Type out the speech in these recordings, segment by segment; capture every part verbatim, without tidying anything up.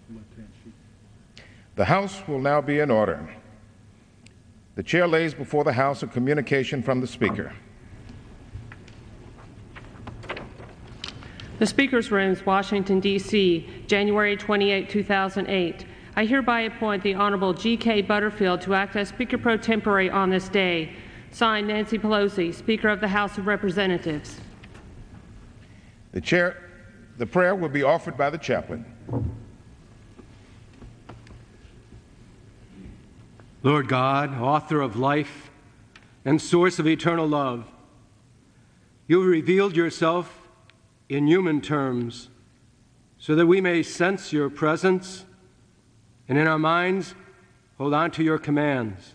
The House will now be in order. The chair lays before the House a communication from the Speaker. The Speaker's Rooms, Washington, D C, January twenty-eighth, two thousand eight. I hereby appoint the Honorable G K Butterfield to act as Speaker pro tempore on this day. Signed, Nancy Pelosi, Speaker of the House of Representatives. The chair, the prayer will be offered by the chaplain. Lord God, author of life and source of eternal love, you have revealed yourself in human terms so that we may sense your presence and in our minds hold on to your commands.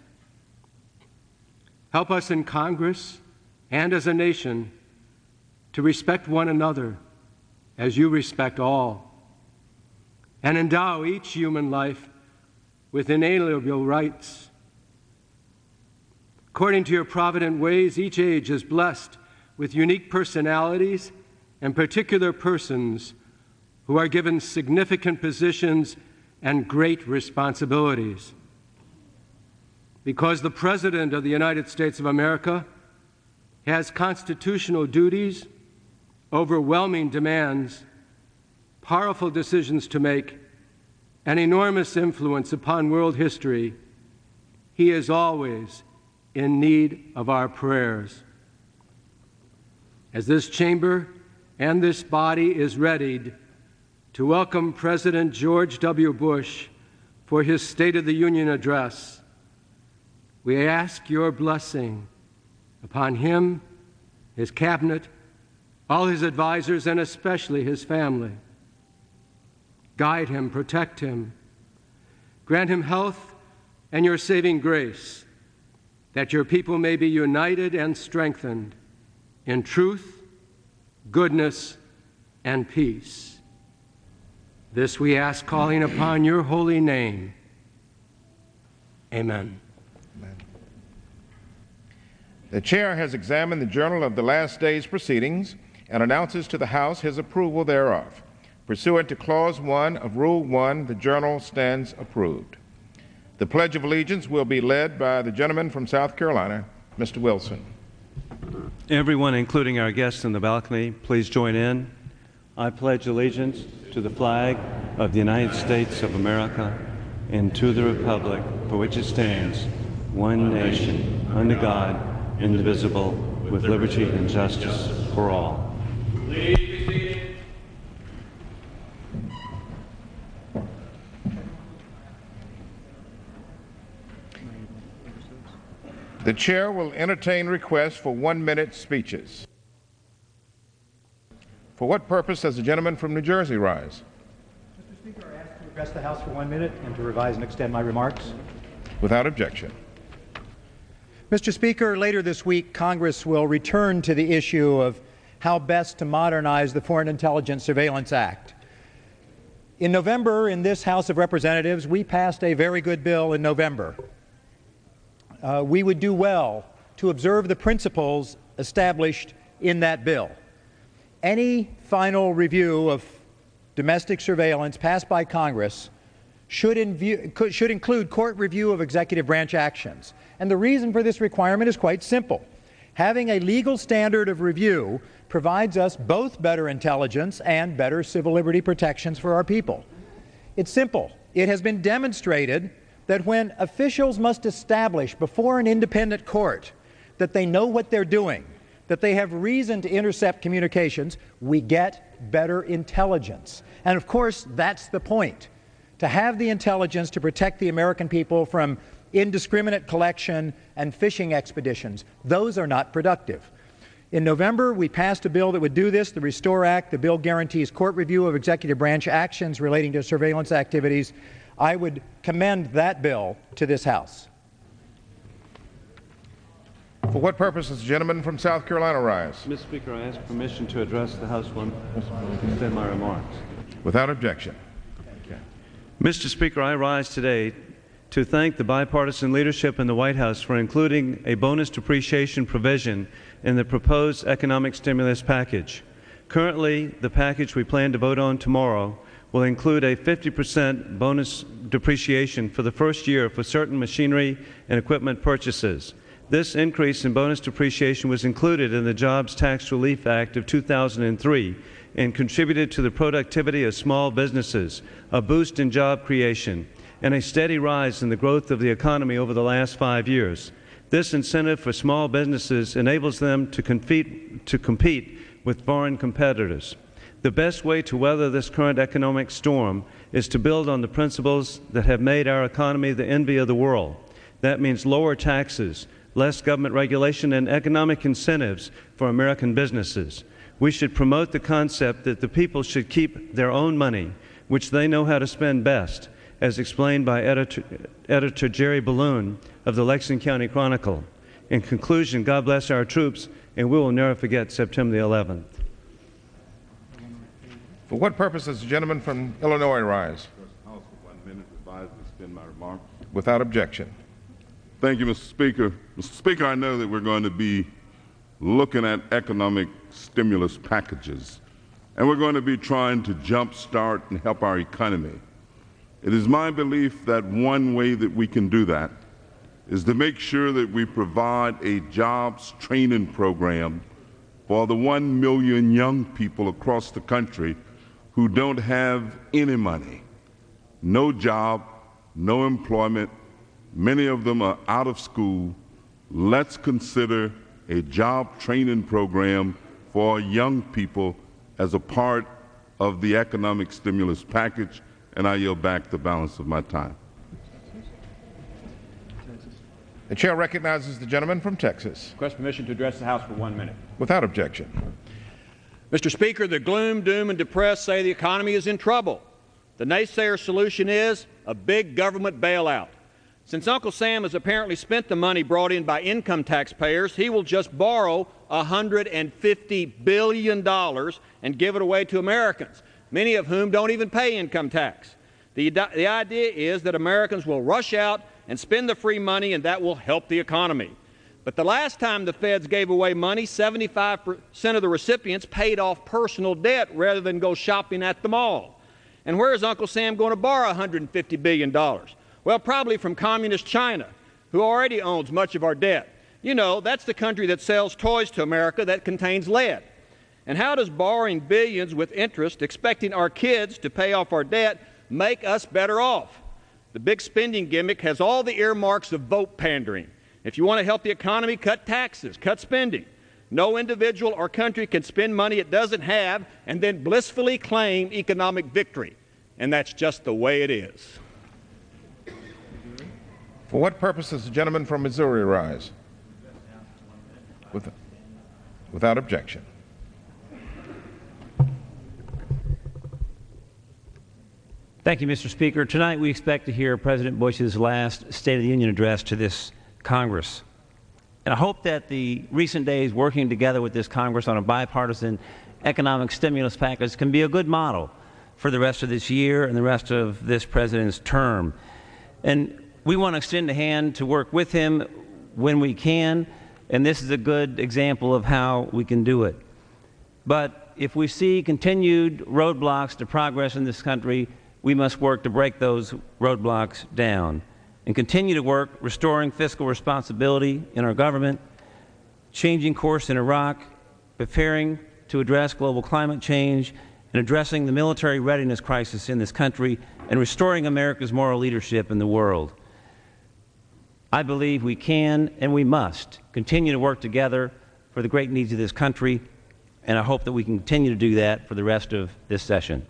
Help us in Congress and as a nation to respect one another as you respect all, and endow each human life with inalienable rights. According to your provident ways, each age is blessed with unique personalities and particular persons who are given significant positions and great responsibilities. Because the President of the United States of America has constitutional duties, overwhelming demands, powerful decisions to make, and enormous influence upon world history, he is always in need of our prayers. As this chamber and this body is readied to welcome President George W. Bush for his State of the Union address, we ask your blessing upon him, his cabinet, all his advisors, and especially his family. Guide him, protect him, grant him health and your saving grace, that your people may be united and strengthened in truth, goodness, and peace. This we ask, calling upon your holy name. Amen. Amen. The chair has examined the journal of the last day's proceedings and announces to the House his approval thereof. Pursuant to Clause one of Rule one, the journal stands approved. The Pledge of Allegiance will be led by the gentleman from South Carolina, Mister Wilson. Everyone, including our guests in the balcony, please join in. I pledge allegiance to the flag of the United States of America and to the republic for which it stands, one nation, under God, indivisible, with liberty and justice for all. Please be seated. The chair will entertain requests for one-minute speeches. For what purpose does the gentleman from New Jersey rise? Mister Speaker, I ask to address the House for one minute and to revise and extend my remarks. Without objection. Mister Speaker, later this week, Congress will return to the issue of how best to modernize the Foreign Intelligence Surveillance Act. In November, in this House of Representatives, we passed a very good bill in November. Uh, we would do well to observe the principles established in that bill. Any final review of domestic surveillance passed by Congress should, invu- could, should include court review of executive branch actions. And the reason for this requirement is quite simple. Having a legal standard of review provides us both better intelligence and better civil liberty protections for our people. It's simple. It has been demonstrated that when officials must establish before an independent court that they know what they're doing, that they have reason to intercept communications, we get better intelligence. And of course, that's the point, to have the intelligence to protect the American people from indiscriminate collection and fishing expeditions. Those are not productive. In November, we passed a bill that would do this, the Restore Act. The bill guarantees court review of executive branch actions relating to surveillance activities. I would commend that bill to this House. For what purpose does the gentleman from South Carolina rise? Mister Speaker, I ask permission to address the House one and extend my remarks. Without objection. Okay. Mister Speaker, I rise today to thank the bipartisan leadership in the White House for including a bonus depreciation provision in the proposed economic stimulus package. Currently, the package we plan to vote on tomorrow will include a fifty percent bonus depreciation for the first year for certain machinery and equipment purchases. This increase in bonus depreciation was included in the Jobs Tax Relief Act of two thousand three and contributed to the productivity of small businesses, a boost in job creation, and a steady rise in the growth of the economy over the last five years. This incentive for small businesses enables them to compete, to compete with foreign competitors. The best way to weather this current economic storm is to build on the principles that have made our economy the envy of the world. That means lower taxes, less government regulation, and economic incentives for American businesses. We should promote the concept that the people should keep their own money, which they know how to spend best, as explained by editor, editor Jerry Balloon of the Lexington County Chronicle. In conclusion, God bless our troops, and we will never forget September the eleventh. For what purpose does the gentleman from Illinois rise? House for one minute, advised to suspend my remarks. Without objection. Thank you, Mister Speaker. Mister Speaker, I know that we're going to be looking at economic stimulus packages, and we're going to be trying to jumpstart and help our economy. It is my belief that one way that we can do that is to make sure that we provide a jobs training program for the one million young people across the country who don't have any money, no job, no employment. Many of them are out of school. Let's consider a job training program for young people as a part of the economic stimulus package, and I yield back the balance of my time. The chair recognizes the gentleman from Texas. Request permission to address the House for one minute. Without objection. Mister Speaker, the gloom, doom, and depressed say the economy is in trouble. The naysayer solution is a big government bailout. Since Uncle Sam has apparently spent the money brought in by income taxpayers, he will just borrow one hundred fifty billion dollars and give it away to Americans, many of whom don't even pay income tax. The, the idea is that Americans will rush out and spend the free money, and that will help the economy. But the last time the feds gave away money, seventy-five percent of the recipients paid off personal debt rather than go shopping at the mall. And where is Uncle Sam going to borrow one hundred fifty billion dollars? Well, probably from communist China, who already owns much of our debt. You know, that's the country that sells toys to America that contains lead. And how does borrowing billions with interest, expecting our kids to pay off our debt, make us better off? The big spending gimmick has all the earmarks of vote pandering. If you want to help the economy, cut taxes, cut spending. No individual or country can spend money it doesn't have and then blissfully claim economic victory. And that's just the way it is. For what purpose does the gentleman from Missouri rise? With, without objection. Thank you, Mister Speaker. Tonight we expect to hear President Bush's last State of the Union address to this Congress. And I hope that the recent days working together with this Congress on a bipartisan economic stimulus package can be a good model for the rest of this year and the rest of this President's term. And we want to extend a hand to work with him when we can, and this is a good example of how we can do it. But if we see continued roadblocks to progress in this country, we must work to break those roadblocks down and continue to work restoring fiscal responsibility in our government, changing course in Iraq, preparing to address global climate change, and addressing the military readiness crisis in this country, and restoring America's moral leadership in the world. I believe we can and we must continue to work together for the great needs of this country, and I hope that we can continue to do that for the rest of this session.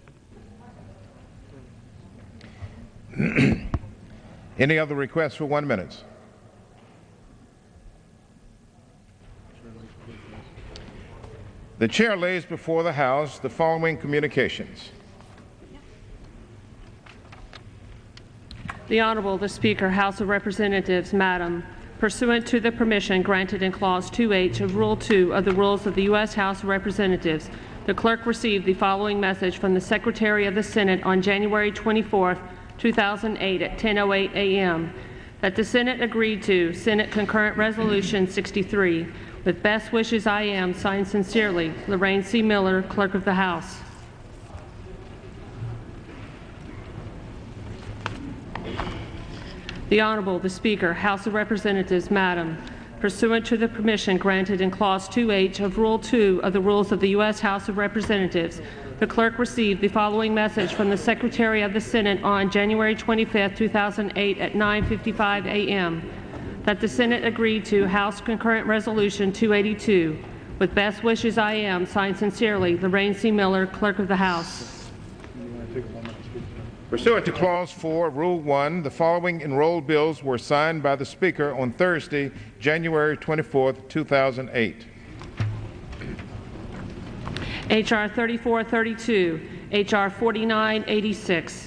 Any other requests for one minute? The chair lays before the House the following communications. The Honorable, the Speaker, House of Representatives, Madam, pursuant to the permission granted in Clause two H of Rule two of the Rules of the U S House of Representatives, the clerk received the following message from the Secretary of the Senate on January twenty-fourth, two thousand eight at ten oh eight a m that the Senate agreed to Senate Concurrent Resolution sixty-three. With best wishes, I am, signed sincerely, Lorraine C. Miller, Clerk of the House. The Honorable, the Speaker, House of Representatives, Madam, pursuant to the permission granted in Clause two H of Rule two of the Rules of the U S House of Representatives, the Clerk received the following message from the Secretary of the Senate on January twenty-fifth, two thousand eight at nine fifty-five a m that the Senate agreed to House Concurrent Resolution two eighty-two. With best wishes, I am, signed sincerely, Lorraine C. Miller, Clerk of the House. Pursuant to Clause four of Rule one, the following enrolled bills were signed by the Speaker on Thursday, January twenty-fourth, two thousand eight. H R thirty-four thirty-two, H R forty-nine eighty-six.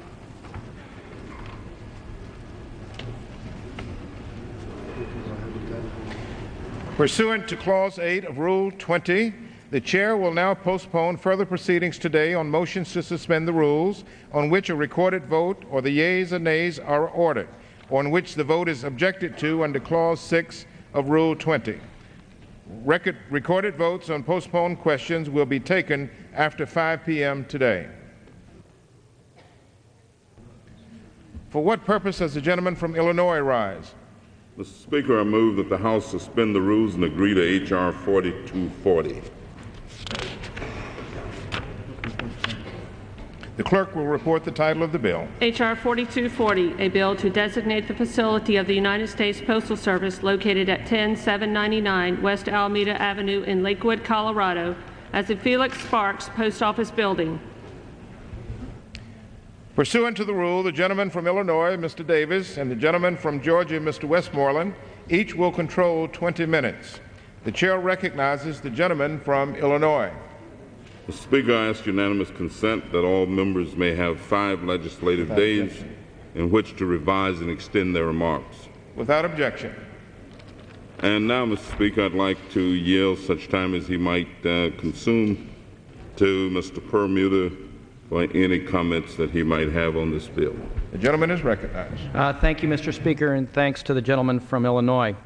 Pursuant to Clause eight of Rule twenty, the Chair will now postpone further proceedings today on motions to suspend the rules, on which a recorded vote or the yeas or nays are ordered, or on which the vote is objected to under Clause six of Rule twenty. Record, recorded votes on postponed questions will be taken after five p m today. For what purpose does the gentleman from Illinois rise? Mister Speaker, I move that the House suspend the rules and agree to H R forty-two forty. The clerk will report the title of the bill. H R forty-two forty, a bill to designate the facility of the United States Postal Service located at ten seven ninety-nine West Alameda Avenue in Lakewood, Colorado, as the Felix Sparks Post Office Building. Pursuant to the rule, the gentleman from Illinois, Mister Davis, and the gentleman from Georgia, Mister Westmoreland, each will control twenty minutes. The Chair recognizes the gentleman from Illinois. Mister Speaker, I ask unanimous consent that all members may have five legislative Without days objection. in which to revise and extend their remarks. Without objection. And now, Mister Speaker, I'd like to yield such time as he might uh, consume to Mister Permuter for any comments that he might have on this bill. The gentleman is recognized. Uh, thank you, Mister Speaker, and thanks to the gentleman from Illinois.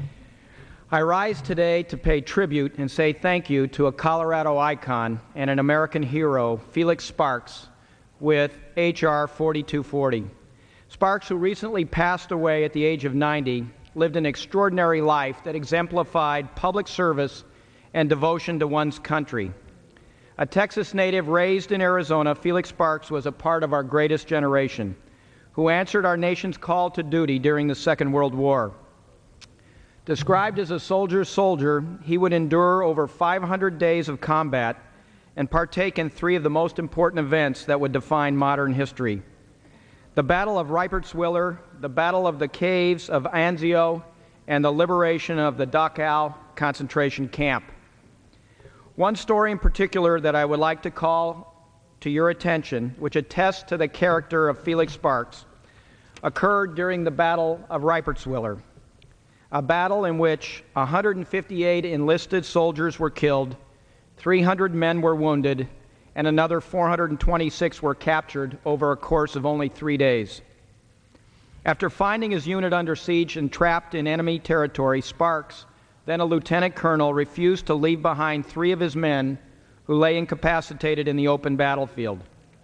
I rise today to pay tribute and say thank you to a Colorado icon and an American hero, Felix Sparks, with H R forty-two forty. Sparks, who recently passed away at the age of ninety, lived an extraordinary life that exemplified public service and devotion to one's country. A Texas native raised in Arizona, Felix Sparks was a part of our greatest generation, who answered our nation's call to duty during the Second World War. Described as a soldier's soldier, he would endure over five hundred days of combat and partake in three of the most important events that would define modern history: the Battle of Reipertswiller, the Battle of the Caves of Anzio, and the liberation of the Dachau concentration camp. One story in particular that I would like to call to your attention, which attests to the character of Felix Sparks, occurred during the Battle of Reipertswiller, a battle in which one hundred fifty-eight enlisted soldiers were killed, three hundred men were wounded, and another four hundred twenty-six were captured over a course of only three days. After finding his unit under siege and trapped in enemy territory, Sparks, then a lieutenant colonel, refused to leave behind three of his men who lay incapacitated in the open battlefield.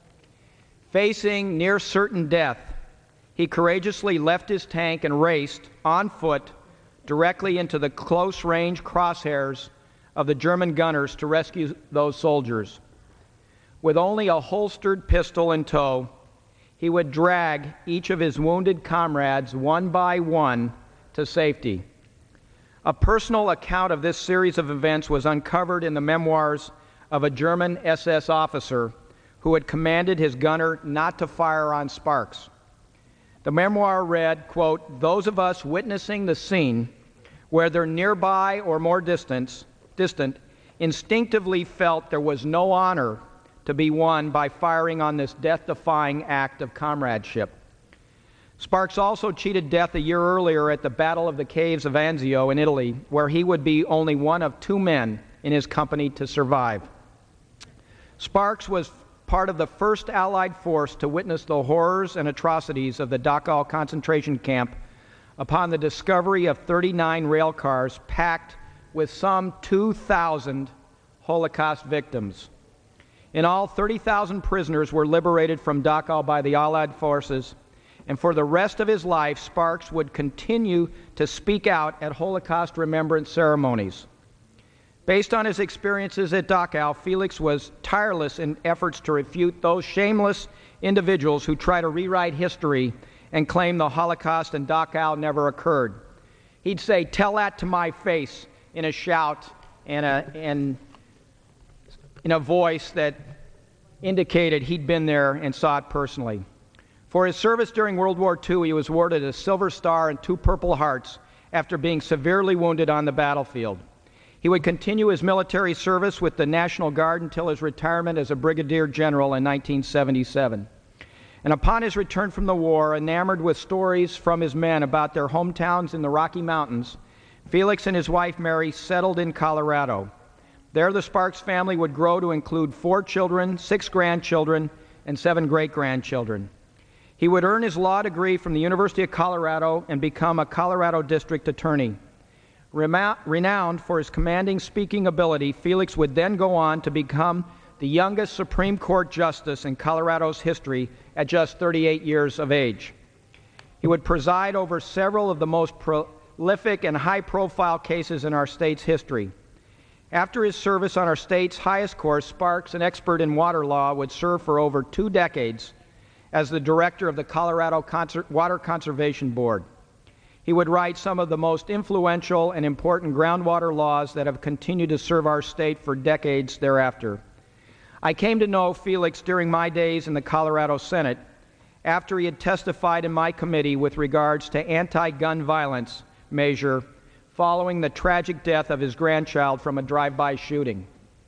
Facing near certain death, he courageously left his tank and raced on foot directly into the close-range crosshairs of the German gunners to rescue those soldiers. With only a holstered pistol in tow, he would drag each of his wounded comrades one by one to safety. A personal account of this series of events was uncovered in the memoirs of a German S S officer who had commanded his gunner not to fire on Sparks. The memoir read, quote, "Those of us witnessing the scene, whether nearby or more distant, distant, instinctively felt there was no honor to be won by firing on this death-defying act of comradeship." Sparks also cheated death a year earlier at the Battle of the Caves of Anzio in Italy, where he would be only one of two men in his company to survive. Sparks was part of the first Allied force to witness the horrors and atrocities of the Dachau concentration camp upon the discovery of thirty-nine rail cars packed with some two thousand Holocaust victims. In all, thirty thousand prisoners were liberated from Dachau by the Allied forces, and for the rest of his life, Sparks would continue to speak out at Holocaust remembrance ceremonies. Based on his experiences at Dachau, Felix was tireless in efforts to refute those shameless individuals who try to rewrite history and claim the Holocaust and Dachau never occurred. He'd say, "Tell that to my face," in a shout and a, and in a voice that indicated he'd been there and saw it personally. For his service during World War Two, he was awarded a Silver Star and two Purple Hearts after being severely wounded on the battlefield. He would continue his military service with the National Guard until his retirement as a brigadier general in nineteen seventy-seven. And upon his return from the war, enamored with stories from his men about their hometowns in the Rocky Mountains, Felix and his wife Mary settled in Colorado. There, the Sparks family would grow to include four children, six grandchildren, and seven great-grandchildren. He would earn his law degree from the University of Colorado and become a Colorado district attorney. Renowned for his commanding speaking ability, Felix would then go on to become the youngest Supreme Court justice in Colorado's history at just thirty-eight years of age. He would preside over several of the most prolific and high-profile cases in our state's history. After his service on our state's highest court, Sparks, an expert in water law, would serve for over two decades as the director of the Colorado Conser- Water Conservation Board. He would write some of the most influential and important groundwater laws that have continued to serve our state for decades thereafter. I came to know Felix during my days in the Colorado Senate after he had testified in my committee with regards to anti-gun violence measure following the tragic death of his grandchild from a drive-by shooting.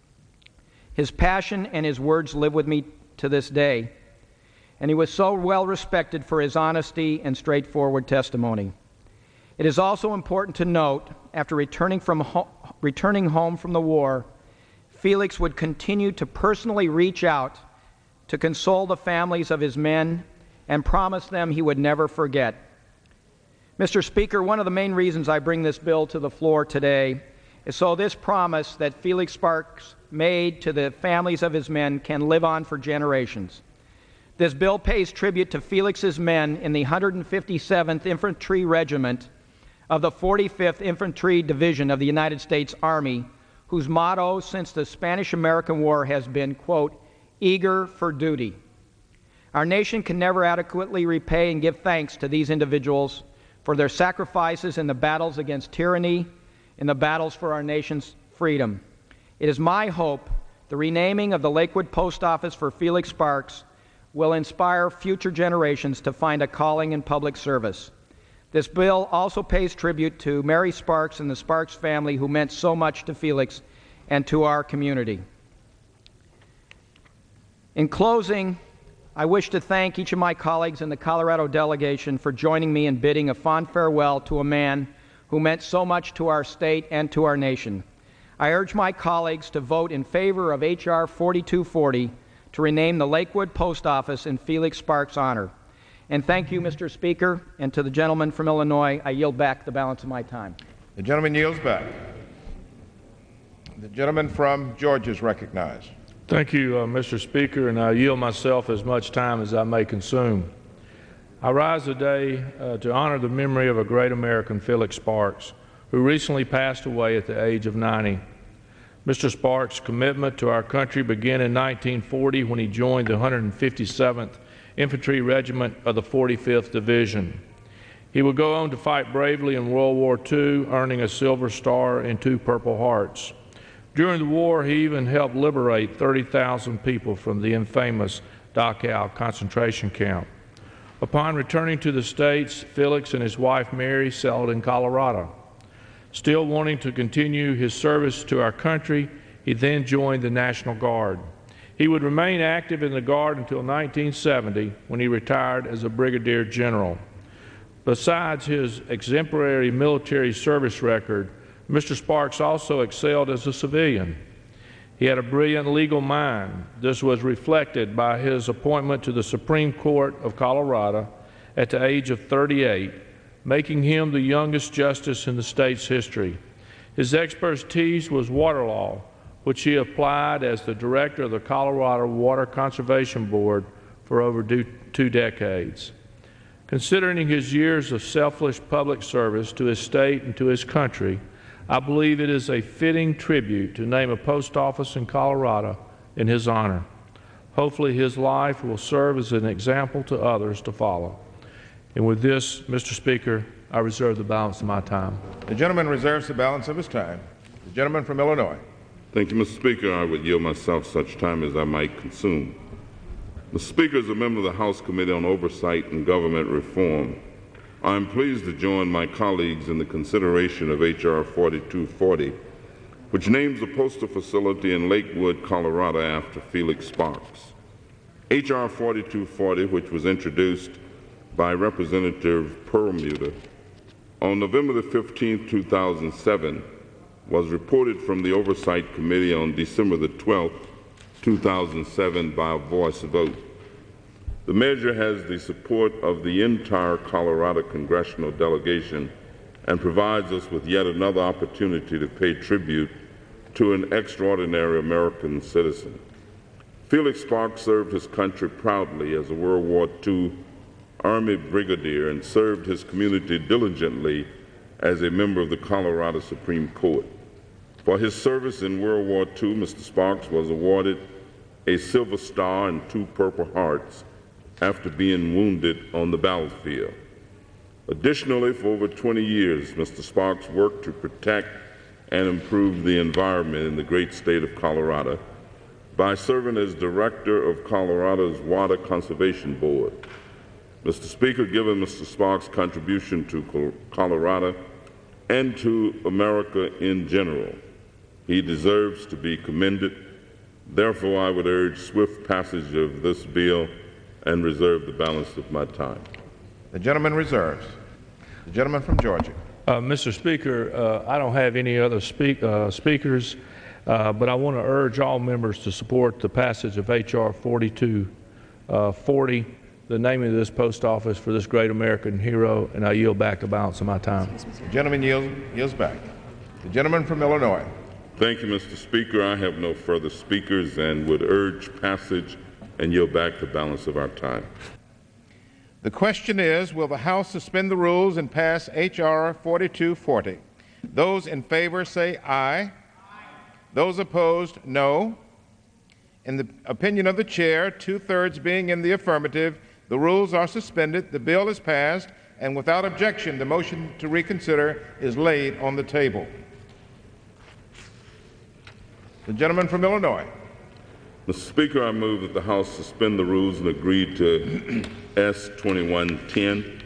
His passion and his words live with me to this day, and he was so well respected for his honesty and straightforward testimony. It is also important to note, after returning, from ho- returning home from the war, Felix would continue to personally reach out to console the families of his men and promise them he would never forget. Mister Speaker, one of the main reasons I bring this bill to the floor today is so this promise that Felix Sparks made to the families of his men can live on for generations. This bill pays tribute to Felix's men in the one hundred fifty-seventh Infantry Regiment of the forty-fifth Infantry Division of the United States Army, whose motto since the Spanish-American War has been, quote, "eager for duty." Our nation can never adequately repay and give thanks to these individuals for their sacrifices in the battles against tyranny, in the battles for our nation's freedom. It is my hope the renaming of the Lakewood Post Office for Felix Sparks will inspire future generations to find a calling in public service. This bill also pays tribute to Mary Sparks and the Sparks family, who meant so much to Felix and to our community. In closing, I wish to thank each of my colleagues in the Colorado delegation for joining me in bidding a fond farewell to a man who meant so much to our state and to our nation. I urge my colleagues to vote in favor of H R forty-two forty to rename the Lakewood Post Office in Felix Sparks' honor. And thank you, Mister Speaker, and to the gentleman from Illinois, I yield back the balance of my time. The gentleman yields back. The gentleman from Georgia is recognized. Thank you, uh, Mister Speaker, and I yield myself as much time as I may consume. I rise today uh, to honor the memory of a great American, Felix Sparks, who recently passed away at the age of ninety. Mister Sparks' commitment to our country began in nineteen forty when he joined the one hundred fifty-seventh Infantry Regiment of the forty-fifth Division. He would go on to fight bravely in World War Two, earning a Silver Star and two Purple Hearts. During the war, he even helped liberate thirty thousand people from the infamous Dachau concentration camp. Upon returning to the States, Felix and his wife Mary settled in Colorado. Still wanting to continue his service to our country, he then joined the National Guard. He would remain active in the Guard until nineteen seventy, when he retired as a brigadier general. Besides his exemplary military service record, Mister Sparks also excelled as a civilian. He had a brilliant legal mind. This was reflected by his appointment to the Supreme Court of Colorado at the age of thirty-eight, making him the youngest justice in the state's history. His expertise was water law, which he applied as the director of the Colorado Water Conservation Board for over two decades. Considering his years of selfless public service to his state and to his country, I believe it is a fitting tribute to name a post office in Colorado in his honor. Hopefully his life will serve as an example to others to follow. And with this, Mister Speaker, I reserve the balance of my time. The gentleman reserves the balance of his time. The gentleman from Illinois. Thank you, Mister Speaker. I would yield myself such time as I might consume. Mister Speaker, as a member of the House Committee on Oversight and Government Reform, I am pleased to join my colleagues in the consideration of H R forty-two forty, which names a postal facility in Lakewood, Colorado, after Felix Sparks. H R forty-two forty, which was introduced by Representative Perlmutter on November the fifteenth, two thousand seven, was reported from the Oversight Committee on December the twelfth, two thousand seven by a voice vote. The measure has the support of the entire Colorado congressional delegation and provides us with yet another opportunity to pay tribute to an extraordinary American citizen. Felix Sparks served his country proudly as a World War Two Army brigadier and served his community diligently as a member of the Colorado Supreme Court. For his service in World War Two, Mister Sparks was awarded a Silver Star and two Purple Hearts after being wounded on the battlefield. Additionally, for over twenty years, Mister Sparks worked to protect and improve the environment in the great state of Colorado by serving as director of Colorado's Water Conservation Board. Mister Speaker, given Mister Sparks' contribution to Colorado and to America in general, he deserves to be commended. Therefore, I would urge swift passage of this bill and reserve the balance of my time. The gentleman reserves. The gentleman from Georgia. Uh, Mister Speaker, uh, I don't have any other speak, uh, speakers, uh, but I want to urge all members to support the passage of H R forty-two forty, the naming of this post office for this great American hero, and I yield back the balance of my time. The gentleman yields, yields back. The gentleman from Illinois. Thank you, Mister Speaker. I have no further speakers and would urge passage and yield back the balance of our time. The question is, will the House suspend the rules and pass H R forty-two forty? Those in favor say aye. Aye. Those opposed, no. In the opinion of the chair, two-thirds being in the affirmative, the rules are suspended, the bill is passed, and without objection, the motion to reconsider is laid on the table. The gentleman from Illinois. Mister Speaker, I move that the House suspend the rules and agree to S twenty-one ten.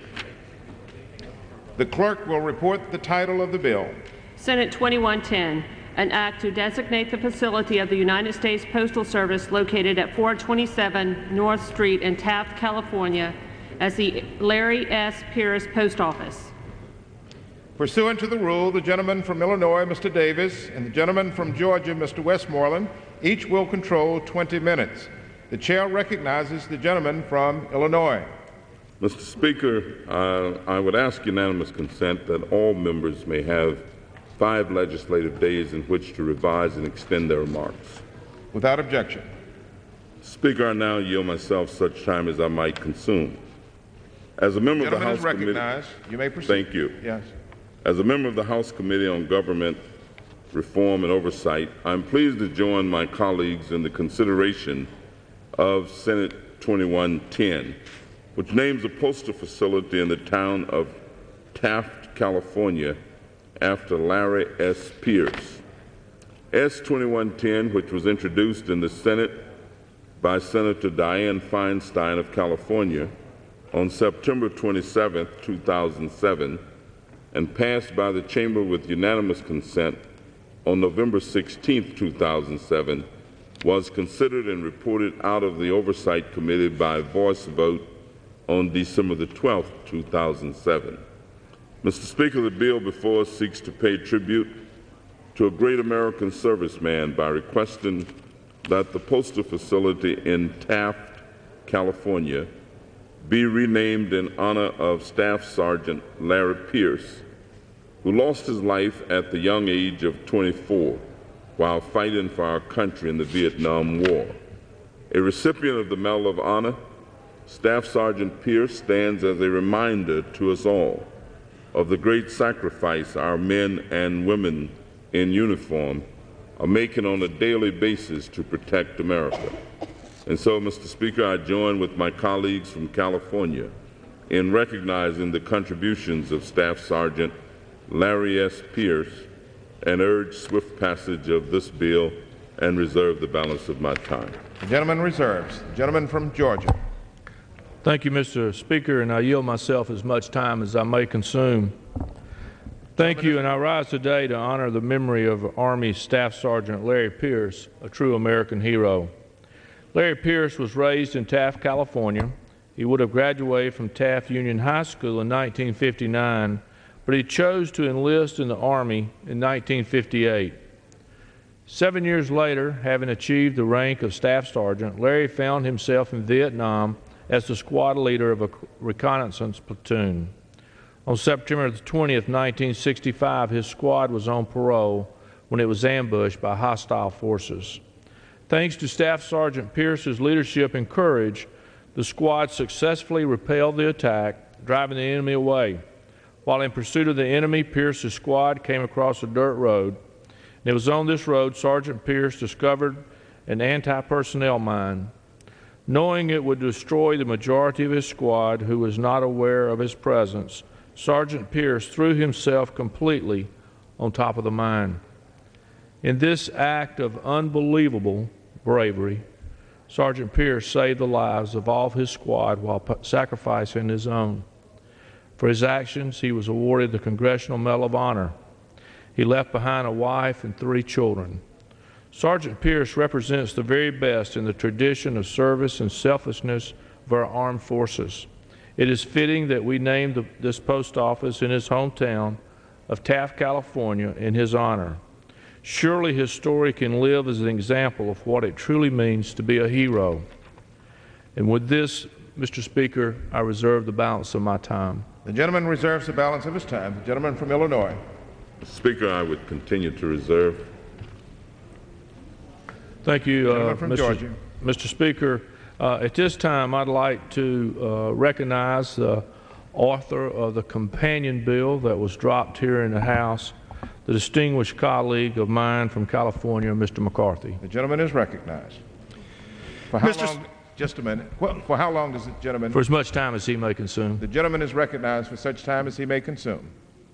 The clerk will report the title of the bill. Senate twenty-one ten, an act to designate the facility of the United States Postal Service located at four twenty-seven North Street in Taft, California, as the Larry S. Pierce Post Office. Pursuant to the rule, the gentleman from Illinois, Mister Davis, and the gentleman from Georgia, Mister Westmoreland, each will control twenty minutes. The chair recognizes the gentleman from Illinois. Mister Speaker, uh, I would ask unanimous consent that all members may have five legislative days in which to revise and extend their remarks. Without objection. Speaker, I now yield myself such time as I might consume. As a member of the House Committee, recognized. You may proceed. Thank you. Yes. As a member of the House Committee on Government Reform and Oversight, I'm pleased to join my colleagues in the consideration of Senate twenty-one ten, which names a postal facility in the town of Taft, California, after Larry S. Pierce. S twenty-one ten, which was introduced in the Senate by Senator Dianne Feinstein of California on September twenty-seventh, two thousand seven, and passed by the Chamber with unanimous consent on November sixteenth, two thousand seven, was considered and reported out of the Oversight Committee by voice vote on December the twelfth, two thousand seven. Mister Speaker, the bill before us seeks to pay tribute to a great American serviceman by requesting that the postal facility in Taft, California, be renamed in honor of Staff Sergeant Larry Pierce, who lost his life at the young age of twenty-four while fighting for our country in the Vietnam War. A recipient of the Medal of Honor, Staff Sergeant Pierce stands as a reminder to us all of the great sacrifice our men and women in uniform are making on a daily basis to protect America. And so, Mister Speaker, I join with my colleagues from California in recognizing the contributions of Staff Sergeant Larry S. Pierce and urge swift passage of this bill and reserve the balance of my time. The gentleman reserves. The gentleman from Georgia. Thank you, Mister Speaker, and I yield myself as much time as I may consume. Thank you, and I rise today to honor the memory of Army Staff Sergeant Larry Pierce, a true American hero. Larry Pierce was raised in Taft, California. He would have graduated from Taft Union High School in nineteen fifty-nine, but he chose to enlist in the Army in nineteen fifty-eight. Seven years later, having achieved the rank of Staff Sergeant, Larry found himself in Vietnam as the squad leader of a reconnaissance platoon. On September twentieth, nineteen sixty-five, his squad was on parole when it was ambushed by hostile forces. Thanks to Staff Sergeant Pierce's leadership and courage, the squad successfully repelled the attack, driving the enemy away. While in pursuit of the enemy, Pierce's squad came across a dirt road. And it was on this road Sergeant Pierce discovered an anti-personnel mine. Knowing it would destroy the majority of his squad, who was not aware of his presence, Sergeant Pierce threw himself completely on top of the mine. In this act of unbelievable bravery, Sergeant Pierce saved the lives of all of his squad while sacrificing his own. For his actions, he was awarded the Congressional Medal of Honor. He left behind a wife and three children. Sergeant Pierce represents the very best in the tradition of service and selflessness of our armed forces. It is fitting that we name the, this post office in his hometown of Taft, California, in his honor. Surely his story can live as an example of what it truly means to be a hero. And with this, Mister Speaker, I reserve the balance of my time. The gentleman reserves the balance of his time. The gentleman from Illinois. Mister Speaker, I would continue to reserve. Thank you, uh, from Mister Georgia. Mister Speaker. Uh, at this time, I'd like to uh, recognize the author of the companion bill that was dropped here in the House, the distinguished colleague of mine from California, Mister McCarthy. The gentleman is recognized. For how Mister long? Just a minute. Well, for how long does the gentleman? For as much time as he may consume. The gentleman is recognized for such time as he may consume.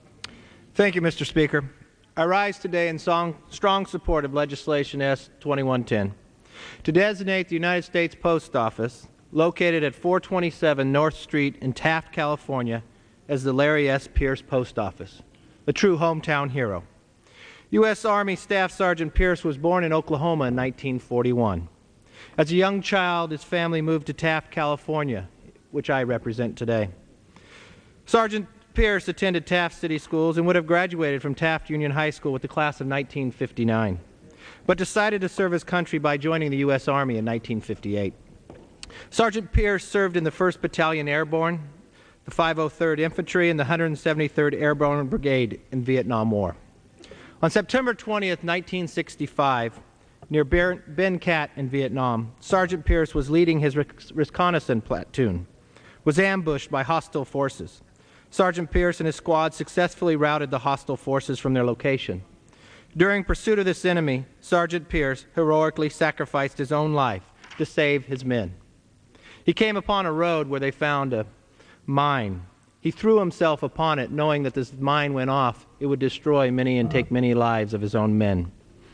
Thank you, Mister Speaker. I rise today in song, strong support of legislation S twenty-one ten to designate the United States Post Office, located at four twenty-seven North Street in Taft, California, as the Larry S. Pierce Post Office, a true hometown hero. U S Army Staff Sergeant Pierce was born in Oklahoma in nineteen forty-one. As a young child, his family moved to Taft, California, which I represent today. Sergeant Pierce attended Taft City Schools and would have graduated from Taft Union High School with the class of nineteen fifty-nine, but decided to serve his country by joining the U S Army in nineteen fifty-eight. Sergeant Pierce served in the first Battalion Airborne, the five oh third Infantry, and the one hundred seventy-third Airborne Brigade in Vietnam War. On September twentieth, nineteen sixty-five, near Ben Cat in Vietnam, Sergeant Pierce was leading his reconnaissance platoon, was ambushed by hostile forces. Sergeant Pierce and his squad successfully routed the hostile forces from their location. During pursuit of this enemy, Sergeant Pierce heroically sacrificed his own life to save his men. He came upon a road where they found a mine. He threw himself upon it, knowing that this mine went off, it would destroy many and take many lives of his own men.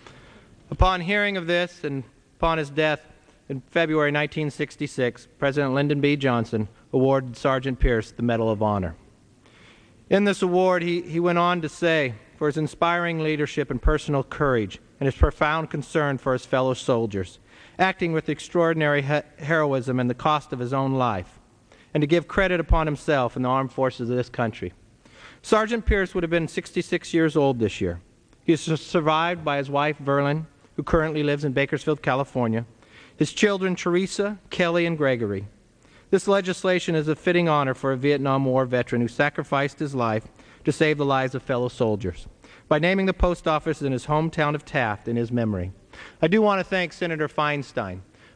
Upon hearing of this and upon his death in February nineteen sixty-six, President Lyndon B. Johnson awarded Sergeant Pierce the Medal of Honor. In this award, he, he went on to say, for his inspiring leadership and personal courage and his profound concern for his fellow soldiers, acting with extraordinary he- heroism and the cost of his own life, and to give credit upon himself and the armed forces of this country. Sergeant Pierce would have been sixty-six years old this year. He is survived by his wife, Verlin, who currently lives in Bakersfield, California, his children, Teresa, Kelly, and Gregory. This legislation is a fitting honor for a Vietnam War veteran who sacrificed his life to save the lives of fellow soldiers by naming the post office in his hometown of Taft in his memory. I do want to thank Senator Feinstein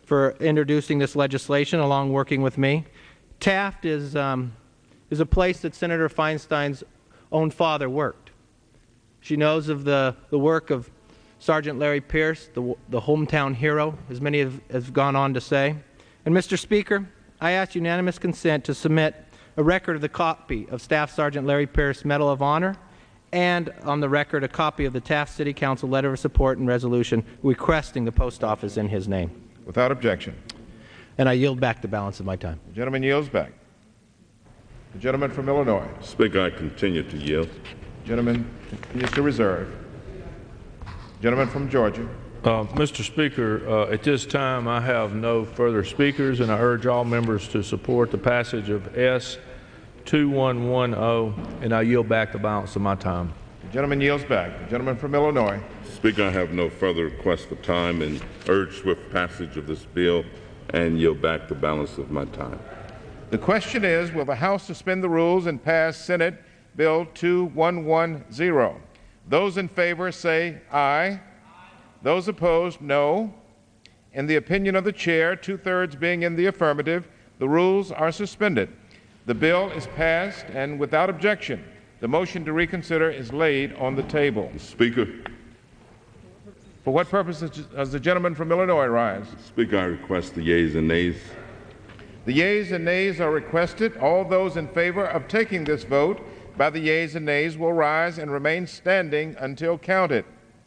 for introducing this legislation, along working with me. Taft is, um, is a place that Senator Feinstein's own father worked. She knows of the, the work of Sergeant Larry Pierce, the, the hometown hero, as many have, have gone on to say. And, Mister Speaker, I ask unanimous consent to submit a record of the copy of Staff Sergeant Larry Pierce Medal of Honor, and on the record a copy of the Taft City Council letter of support and resolution requesting the post office in his name. Without objection. And I yield back the balance of my time. The gentleman yields back. The gentleman from Illinois. Speaker, I continue to yield. The gentleman continues to reserve. The gentleman from Georgia. Uh, Mister Speaker, uh, at this time I have no further speakers, and I urge all members to support the passage of S two one one zero, and I yield back the balance of my time. The gentleman yields back. The gentleman from Illinois. Speaker, I have no further requests for time and urge swift passage of this bill and yield back the balance of my time. The question is, will the House suspend the rules and pass Senate Bill two one one zero? Those in favor say aye. Those opposed, no. In the opinion of the chair, two-thirds being in the affirmative, the rules are suspended. The bill is passed, and without objection, the motion to reconsider is laid on the table. Speaker. For what purpose does the gentleman from Illinois rise? Speaker, I request the yeas and nays. The yeas and nays are requested. All those in favor of taking this vote by the yeas and nays will rise and remain standing until counted.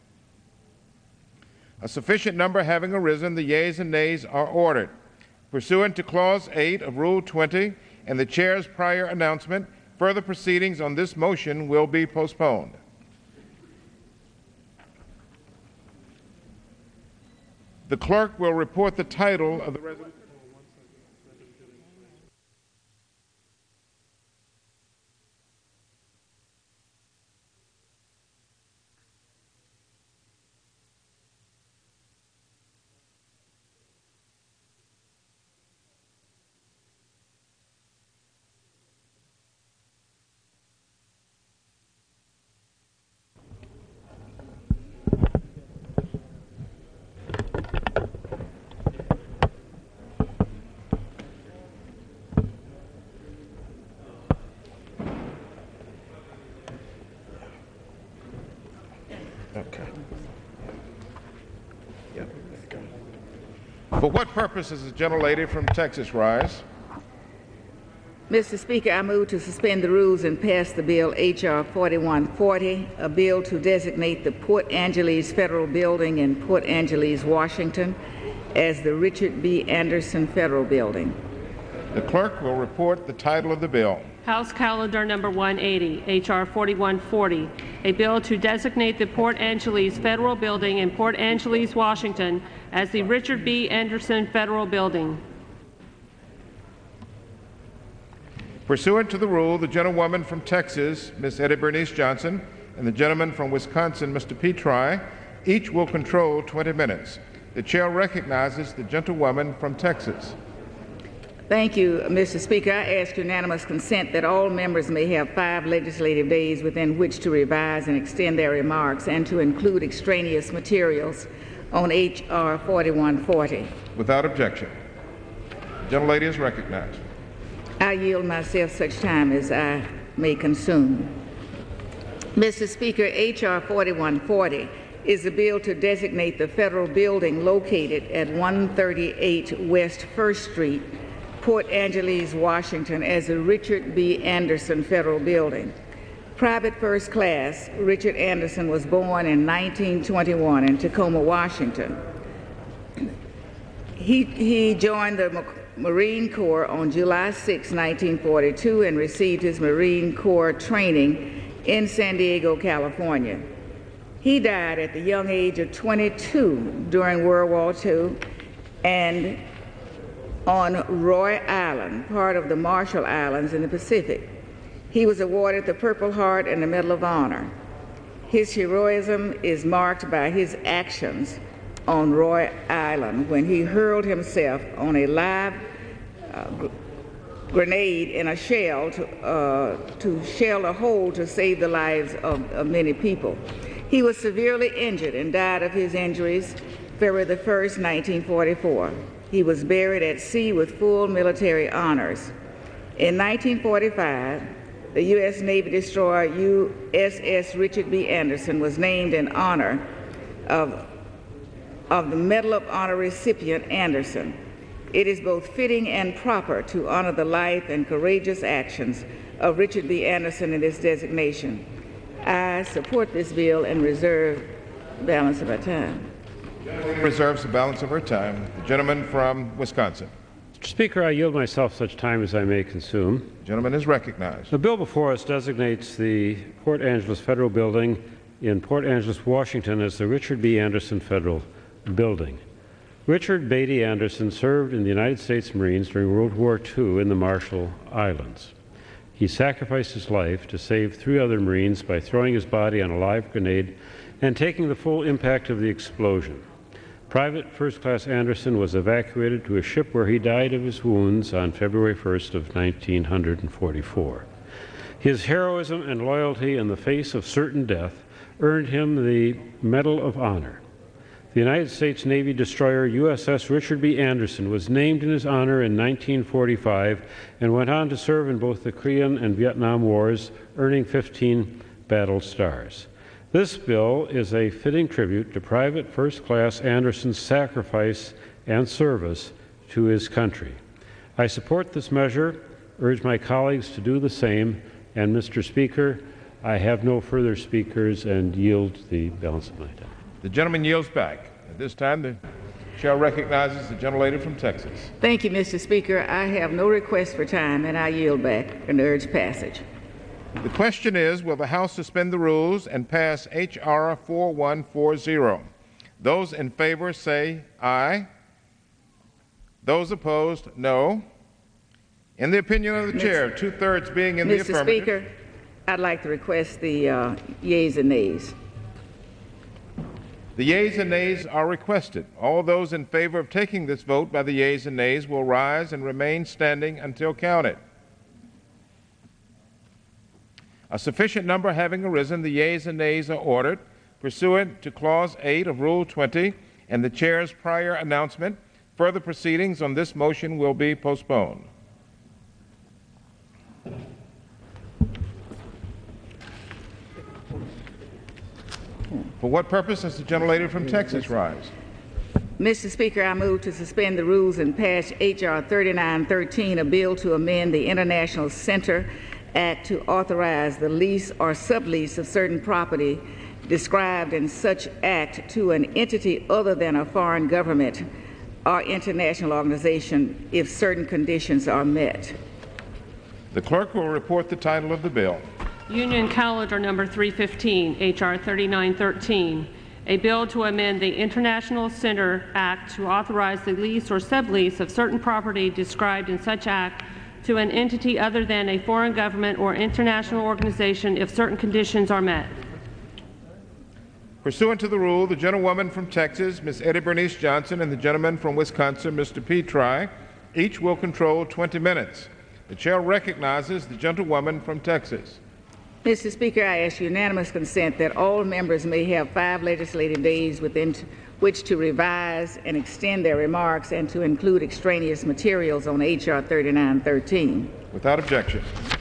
A sufficient number having arisen, the yeas and nays are ordered. Pursuant to Clause eight of Rule twenty and the Chair's prior announcement, further proceedings on this motion will be postponed. The clerk will report the title of the resolution. Okay. Yep. For what purpose does the gentlelady from Texas rise? Mister Speaker, I move to suspend the rules and pass the bill H R forty-one forty, a bill to designate the Port Angeles Federal Building in Port Angeles, Washington, as the Richard B. Anderson Federal Building. The clerk will report the title of the bill. House Calendar Number one eighty, H R forty-one forty, a bill to designate the Port Angeles Federal Building in Port Angeles, Washington, as the Richard B. Anderson Federal Building. Pursuant to the rule, the gentlewoman from Texas, Miz Eddie Bernice Johnson, and the gentleman from Wisconsin, Mister Petri, each will control twenty minutes. The chair recognizes the gentlewoman from Texas. Thank you, Mister Speaker. I ask unanimous consent that all members may have five legislative days within which to revise and extend their remarks and to include extraneous materials on H R forty-one forty. Without objection. The gentlelady is recognized. I yield myself such time as I may consume. Mister Speaker, H R forty-one forty is a bill to designate the federal building located at one thirty-eight West First Street, Port Angeles, Washington, as the Richard B. Anderson Federal Building. Private first class, Richard Anderson was born in nineteen twenty-one in Tacoma, Washington. He, he joined the Marine Corps on July sixth, nineteen forty-two, and received his Marine Corps training in San Diego, California. He died at the young age of twenty-two during World War Two and on Roy Island, part of the Marshall Islands in the Pacific. He was awarded the Purple Heart and the Medal of Honor. His heroism is marked by his actions on Roy Island when he hurled himself on a live uh, gr grenade in a shell to, uh, to shell a hole to save the lives of, of many people. He was severely injured and died of his injuries February the first, nineteen forty-four. He was buried at sea with full military honors. In nineteen forty-five, the U S Navy destroyer U S S Richard B. Anderson was named in honor of, of the Medal of Honor recipient Anderson. It is both fitting and proper to honor the life and courageous actions of Richard B. Anderson in this designation. I support this bill and reserve the balance of our time. Reserves the balance of her time. The gentleman from Wisconsin. Mister Speaker, I yield myself such time as I may consume. The gentleman is recognized. The bill before us designates the Port Angeles Federal Building in Port Angeles, Washington as the Richard B. Anderson Federal Building. Richard Beatty Anderson served in the United States Marines during World War Two in the Marshall Islands. He sacrificed his life to save three other Marines by throwing his body on a live grenade and taking the full impact of the explosion. Private First Class Anderson was evacuated to a ship where he died of his wounds on February first of nineteen forty-four. His heroism and loyalty in the face of certain death earned him the Medal of Honor. The United States Navy destroyer U S S Richard B. Anderson was named in his honor in nineteen forty-five and went on to serve in both the Korean and Vietnam Wars, earning fifteen battle stars. This bill is a fitting tribute to Private First Class Anderson's sacrifice and service to his country. I support this measure, urge my colleagues to do the same, and Mister Speaker, I have no further speakers and yield the balance of my time. The gentleman yields back. At this time, the chair recognizes the gentlelady from Texas. Thank you, Mister Speaker. I have no request for time, and I yield back and urge passage. The question is, will the House suspend the rules and pass H R four one four zero? Those in favor say aye. Those opposed, no. In the opinion of the chair, two-thirds being in the affirmative. Mister Speaker, I'd like to request the uh, yeas and nays. The yeas and nays are requested. All those in favor of taking this vote by the yeas and nays will rise and remain standing until counted. A sufficient number having arisen, the yeas and nays are ordered. Pursuant to Clause eight of Rule twenty and the chair's prior announcement, further proceedings on this motion will be postponed. For what purpose does the gentlelady from Texas rise? Mister Speaker, I move to suspend the rules and pass H R thirty-nine thirteen, a bill to amend the International Center Act to authorize the lease or sublease of certain property described in such act to an entity other than a foreign government or international organization if certain conditions are met. The clerk will report the title of the bill. Union Calendar Number three fifteen, H R thirty-nine thirteen, a bill to amend the International Center Act to authorize the lease or sublease of certain property described in such act to an entity other than a foreign government or international organization if certain conditions are met. Pursuant to the rule, the gentlewoman from Texas, Miz Eddie Bernice Johnson, and the gentleman from Wisconsin, Mister Petri, each will control twenty minutes. The chair recognizes the gentlewoman from Texas. Mister Speaker, I ask unanimous consent that all members may have five legislative days within which to revise and extend their remarks and to include extraneous materials on H R thirty-nine thirteen. Without objection.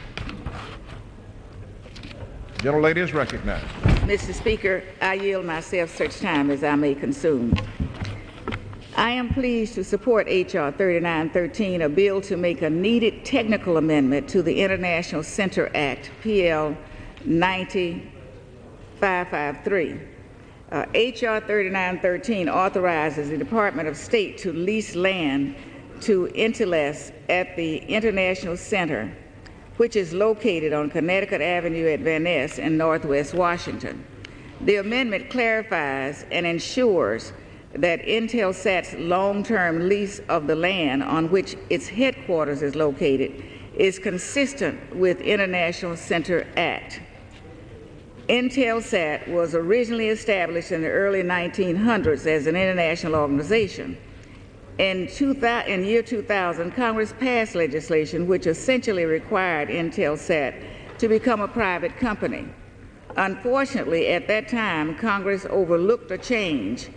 The gentlelady is recognized. Mister Speaker, I yield myself such time as I may consume. I am pleased to support H R thirty-nine thirteen, a bill to make a needed technical amendment to the International Center Act, P L ninety five fifty-three. Uh, H R thirty-nine thirteen authorizes the Department of State to lease land to Inteles at the International Center, which is located on Connecticut Avenue at Van Ness in Northwest Washington. The amendment clarifies and ensures that Intelsat's long-term lease of the land on which its headquarters is located is consistent with International Center Act. Intelsat was originally established in the early nineteen hundreds as an international organization. In, in year two thousand, Congress passed legislation which essentially required Intelsat to become a private company. Unfortunately, at that time, Congress overlooked a change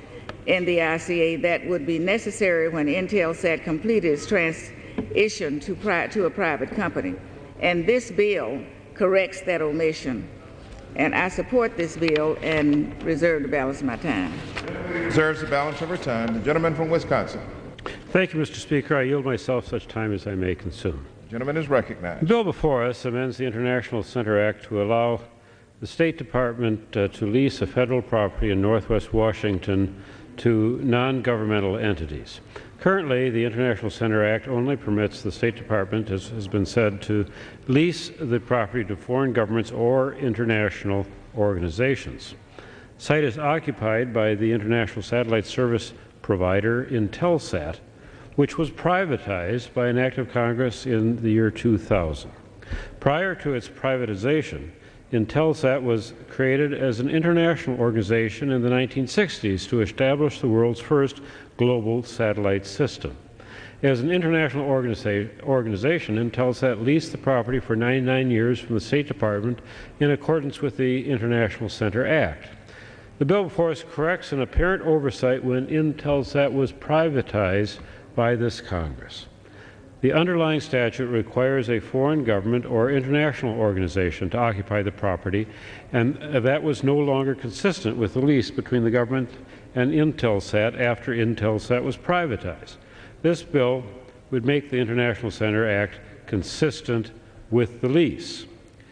in the I C A that would be necessary when Intelsat completed its transition to, pri to a private company. And this bill corrects that omission. And I support this bill and reserve the balance of my time. Reserves the balance of her time. The gentleman from Wisconsin. Thank you, Mister Speaker. I yield myself such time as I may consume. The gentleman is recognized. The bill before us amends the International Center Act to allow the State Department uh, to lease a federal property in Northwest Washington to non-governmental entities. Currently, the International Center Act only permits the State Department, as has been said, to lease the property to foreign governments or international organizations. The site is occupied by the international satellite service provider Intelsat, which was privatized by an act of Congress in the year two thousand. Prior to its privatization, Intelsat was created as an international organization in the nineteen sixties to establish the world's first global satellite system. As an international organiza organization, Intelsat leased the property for ninety-nine years from the State Department in accordance with the International Center Act. The bill before us corrects an apparent oversight when Intelsat was privatized by this Congress. The underlying statute requires a foreign government or international organization to occupy the property, and that was no longer consistent with the lease between the government and Intelsat after Intelsat was privatized. This bill would make the International Center Act consistent with the lease.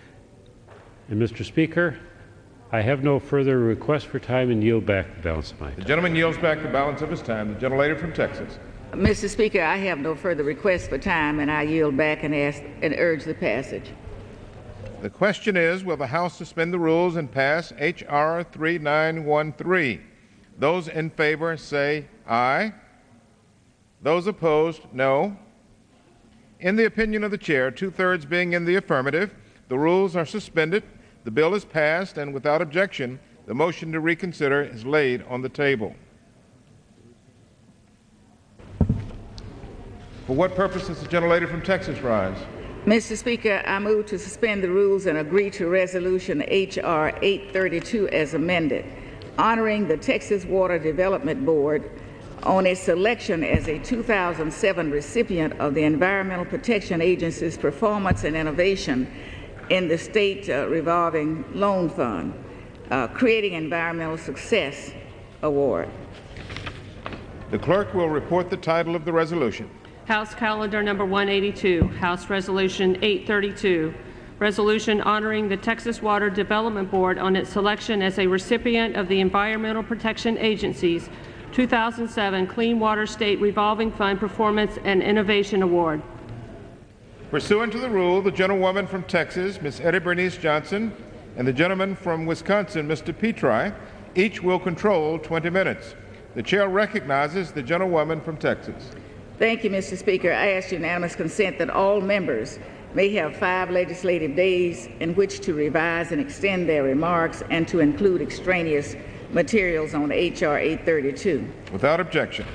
And, Mister Speaker, I have no further request for time and yield back the balance of my time. The gentleman yields back the balance of his time. The gentlelady from Texas. Mister Speaker, I have no further requests for time, and I yield back and ask and urge the passage. The question is, will the House suspend the rules and pass H R three nine one three? Those in favor say aye. Those opposed, no. In the opinion of the chair, two-thirds being in the affirmative, the rules are suspended, the bill is passed, and without objection, the motion to reconsider is laid on the table. For what purpose does the gentlelady from Texas rise? Mister Speaker, I move to suspend the rules and agree to Resolution H R eight thirty-two as amended, honoring the Texas Water Development Board on its selection as a two thousand seven recipient of the Environmental Protection Agency's Performance and Innovation in the State uh, Revolving Loan Fund, uh, Creating Environmental Success Award. The clerk will report the title of the resolution. House Calendar Number one eighty-two, House Resolution eight thirty-two, resolution honoring the Texas Water Development Board on its selection as a recipient of the Environmental Protection Agency's two thousand seven Clean Water State Revolving Fund Performance and Innovation Award. Pursuant to the rule, the gentlewoman from Texas, Miz Eddie Bernice Johnson, and the gentleman from Wisconsin, Mister Petri, each will control twenty minutes. The chair recognizes the gentlewoman from Texas. Thank you, Mister Speaker. I ask unanimous consent that all members may have five legislative days in which to revise and extend their remarks and to include extraneous materials on H R eight thirty-two. Without objection.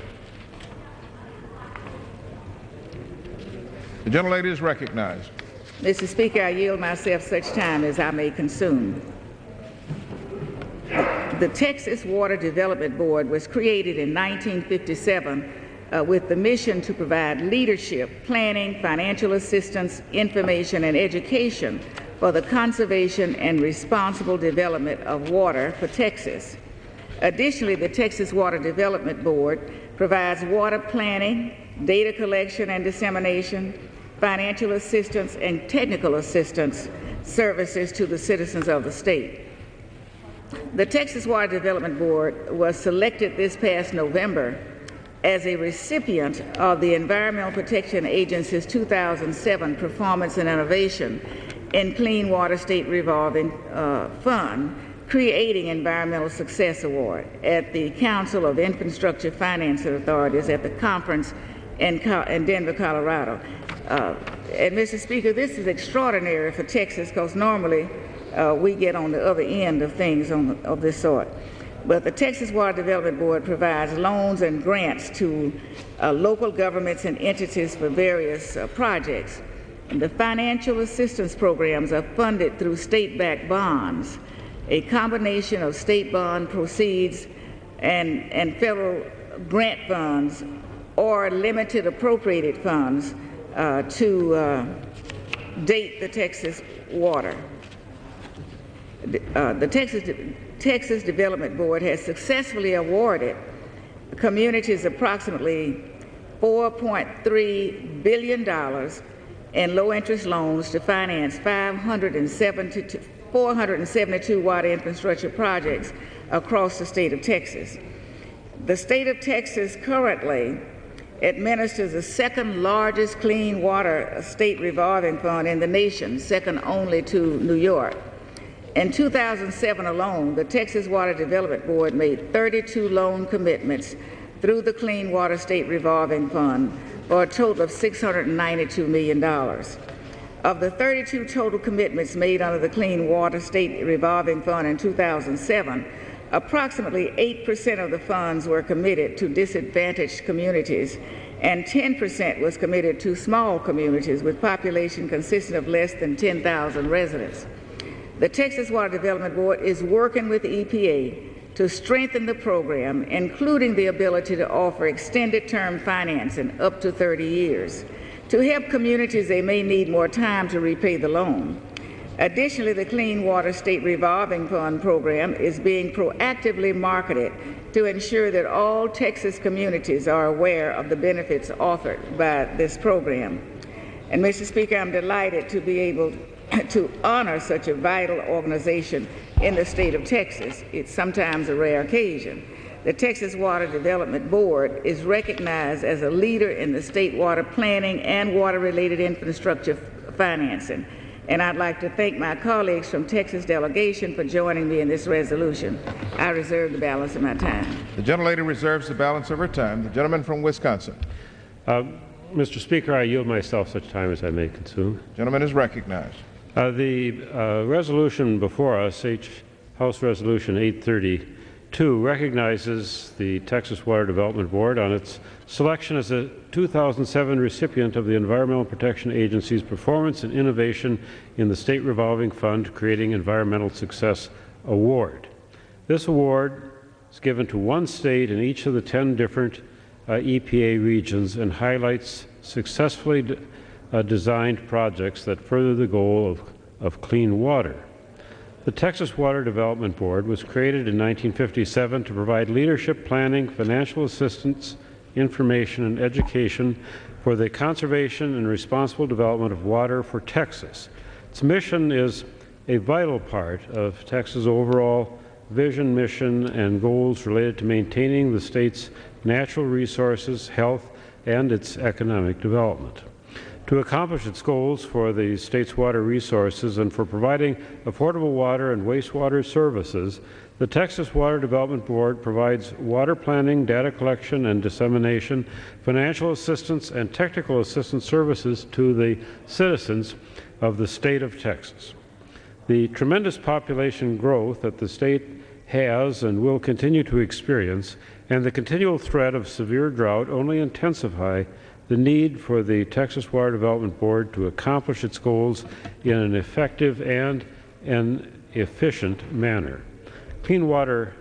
The gentlelady is recognized. Mister Speaker, I yield myself such time as I may consume. The Texas Water Development Board was created in nineteen fifty-seven uh, with the mission to provide leadership, planning, financial assistance, information, and education for the conservation and responsible development of water for Texas. Additionally, the Texas Water Development Board provides water planning, data collection and dissemination, financial assistance, and technical assistance services to the citizens of the state. The Texas Water Development Board was selected this past November as a recipient of the Environmental Protection Agency's two thousand seven Performance and Innovation in Clean Water State Revolving uh, Fund, Creating Environmental Success Award at the Council of Infrastructure Financing Authorities at the conference in, Co in Denver, Colorado. Uh, and Mister Speaker, this is extraordinary for Texas because normally uh, we get on the other end of things on the, of this sort. But the Texas Water Development Board provides loans and grants to uh, local governments and entities for various uh, projects. And the financial assistance programs are funded through state-backed bonds, a combination of state bond proceeds and, and federal grant funds or limited appropriated funds uh, to uh, date the Texas water. Uh, the Texas, Texas Development Board has successfully awarded communities approximately four point three billion dollars in low-interest loans to finance five hundred seventy-two, four hundred seventy-two water infrastructure projects across the state of Texas. The state of Texas currently administers the second largest clean water state revolving fund in the nation, second only to New York. In two thousand seven alone, the Texas Water Development Board made thirty-two loan commitments through the Clean Water State Revolving Fund for a total of six hundred ninety-two million dollars. Of the thirty-two total commitments made under the Clean Water State Revolving Fund in two thousand seven, approximately eight percent of the funds were committed to disadvantaged communities, and ten percent was committed to small communities with population consisting of less than ten thousand residents. The Texas Water Development Board is working with the E P A to strengthen the program, including the ability to offer extended term financing up to thirty years. To help communities, they may need more time to repay the loan. Additionally, the Clean Water State Revolving Fund program is being proactively marketed to ensure that all Texas communities are aware of the benefits offered by this program. And Mister Speaker, I'm delighted to be able to honor such a vital organization in the state of Texas. It's sometimes a rare occasion. The Texas Water Development Board is recognized as a leader in the state water planning and water-related infrastructure financing. And I'd like to thank my colleagues from Texas delegation for joining me in this resolution. I reserve the balance of my time. The gentlelady reserves the balance of her time. The gentleman from Wisconsin. Uh, Mister Speaker, I yield myself such time as I may consume. Gentleman is recognized. Uh, the uh, resolution before us, H. House Resolution eight thirty-two, recognizes the Texas Water Development Board on its selection as a two thousand seven recipient of the Environmental Protection Agency's Performance and Innovation in the State Revolving Fund Creating Environmental Success Award. This award is given to one state in each of the ten different uh, E P A regions and highlights successfully de uh, designed projects that further the goal of, of clean water. The Texas Water Development Board was created in nineteen fifty-seven to provide leadership, planning, financial assistance, information, and education for the conservation and responsible development of water for Texas. Its mission is a vital part of Texas' overall vision, mission, and goals related to maintaining the state's natural resources, health, and its economic development. To accomplish its goals for the state's water resources and for providing affordable water and wastewater services, the Texas Water Development Board provides water planning, data collection and dissemination, financial assistance, and technical assistance services to the citizens of the state of Texas. The tremendous population growth that the state has and will continue to experience, and the continual threat of severe drought only intensify the need for the Texas Water Development Board to accomplish its goals in an effective and an efficient manner. Clean Water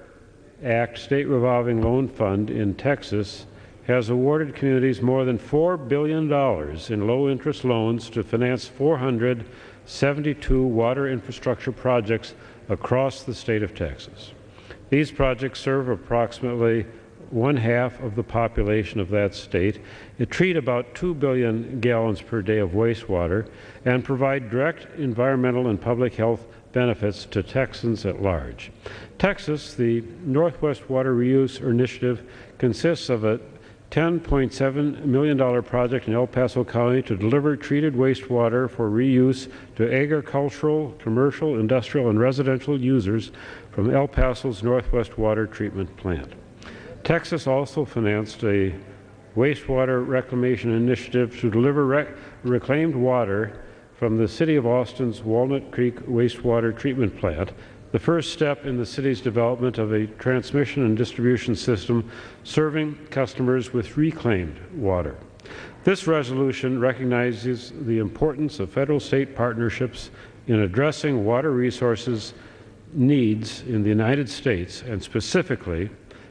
Act State Revolving Loan Fund in Texas has awarded communities more than four billion dollars in low-interest loans to finance four hundred seventy-two water infrastructure projects across the state of Texas. These projects serve approximately one half of the population of that state, it treat about two billion gallons per day of wastewater, and provide direct environmental and public health benefits to Texans at large. Texas, the Northwest Water Reuse Initiative, consists of a ten point seven million dollar project in El Paso County to deliver treated wastewater for reuse to agricultural, commercial, industrial, and residential users from El Paso's Northwest Water Treatment Plant. Texas also financed a wastewater reclamation initiative to deliver rec reclaimed water from the City of Austin's Walnut Creek Wastewater Treatment Plant, the first step in the city's development of a transmission and distribution system serving customers with reclaimed water. This resolution recognizes the importance of federal-state partnerships in addressing water resources needs in the United States, and specifically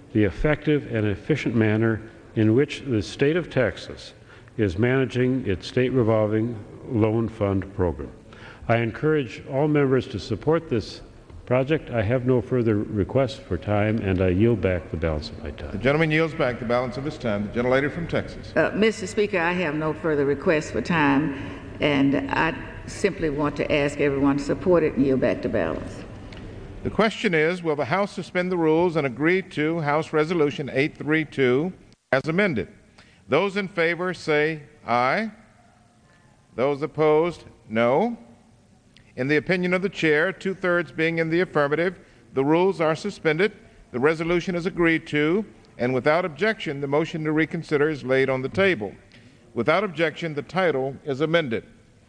the effective and efficient manner in which the state of Texas is managing its state revolving loan fund program. I encourage all members to support this project. I have no further requests for time, and I yield back the balance of my time. The gentleman yields back the balance of his time. The gentlelady from Texas. Uh, Mister Speaker, I have no further requests for time, and I simply want to ask everyone to support it and yield back the balance. The question is, will the House suspend the rules and agree to House Resolution eight thirty-two as amended? Those in favor say aye. Those opposed, no. In the opinion of the chair, two-thirds being in the affirmative, the rules are suspended, the resolution is agreed to, and without objection, the motion to reconsider is laid on the table. Without objection, the title is amended.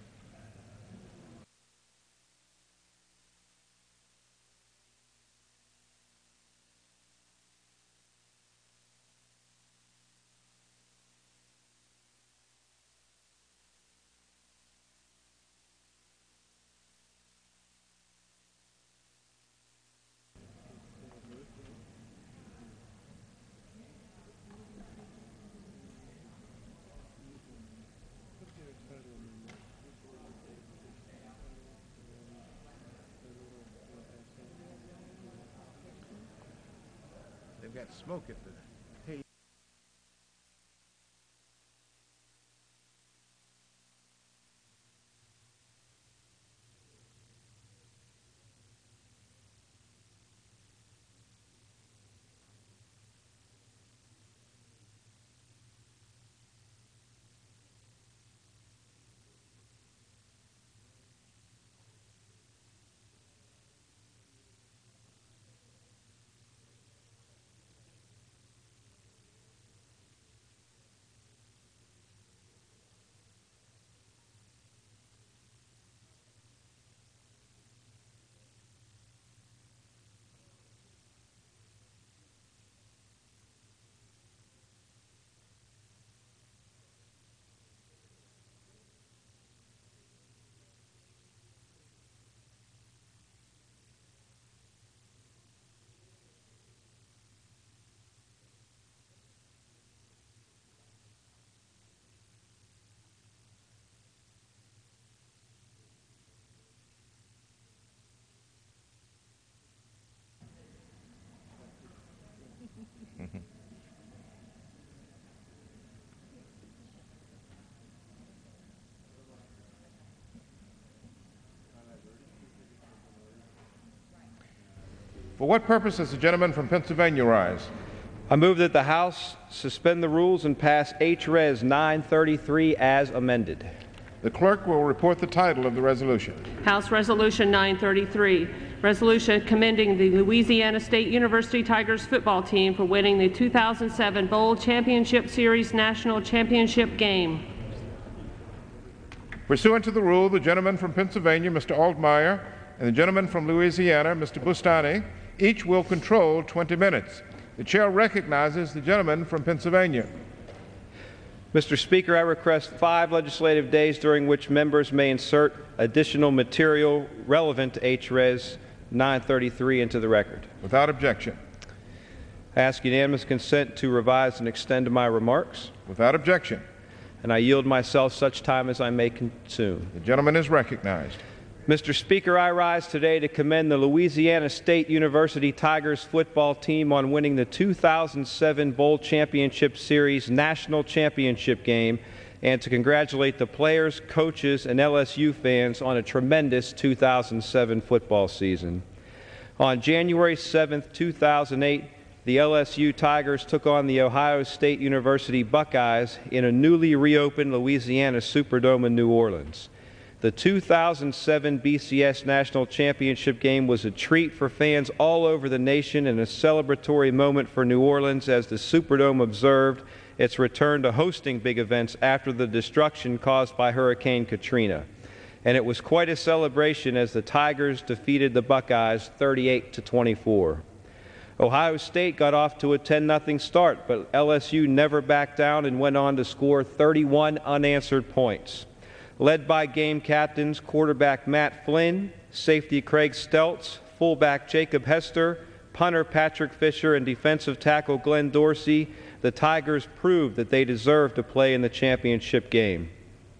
They've got smoke at the table. For what purpose does the gentleman from Pennsylvania rise? I move that the House suspend the rules and pass H Res nine thirty-three as amended. The clerk will report the title of the resolution. House Resolution nine thirty-three, resolution commending the Louisiana State University Tigers football team for winning the two thousand seven Bowl Championship Series National Championship game. Pursuant to the rule, the gentleman from Pennsylvania, Mister Altmaier, and the gentleman from Louisiana, Mister Boustany, each will control twenty minutes. The chair recognizes the gentleman from Pennsylvania. Mister Speaker, I request five legislative days during which members may insert additional material relevant to H Res nine thirty-three into the record. Without objection. I ask unanimous consent to revise and extend my remarks. Without objection. And I yield myself such time as I may consume. The gentleman is recognized. Mister Speaker, I rise today to commend the Louisiana State University Tigers football team on winning the two thousand seven Bowl Championship Series National Championship game and to congratulate the players, coaches, and L S U fans on a tremendous two thousand seven football season. On January seventh, two thousand eight, the L S U Tigers took on the Ohio State University Buckeyes in a newly reopened Louisiana Superdome in New Orleans. The two thousand seven B C S National Championship game was a treat for fans all over the nation and a celebratory moment for New Orleans as the Superdome observed its return to hosting big events after the destruction caused by Hurricane Katrina. And it was quite a celebration as the Tigers defeated the Buckeyes thirty-eight to twenty-four. Ohio State got off to a ten nothing start, but L S U never backed down and went on to score thirty-one unanswered points. Led by game captains quarterback Matt Flynn, safety Craig Steltz, fullback Jacob Hester, punter Patrick Fisher and defensive tackle Glenn Dorsey, the Tigers proved that they deserved to play in the championship game.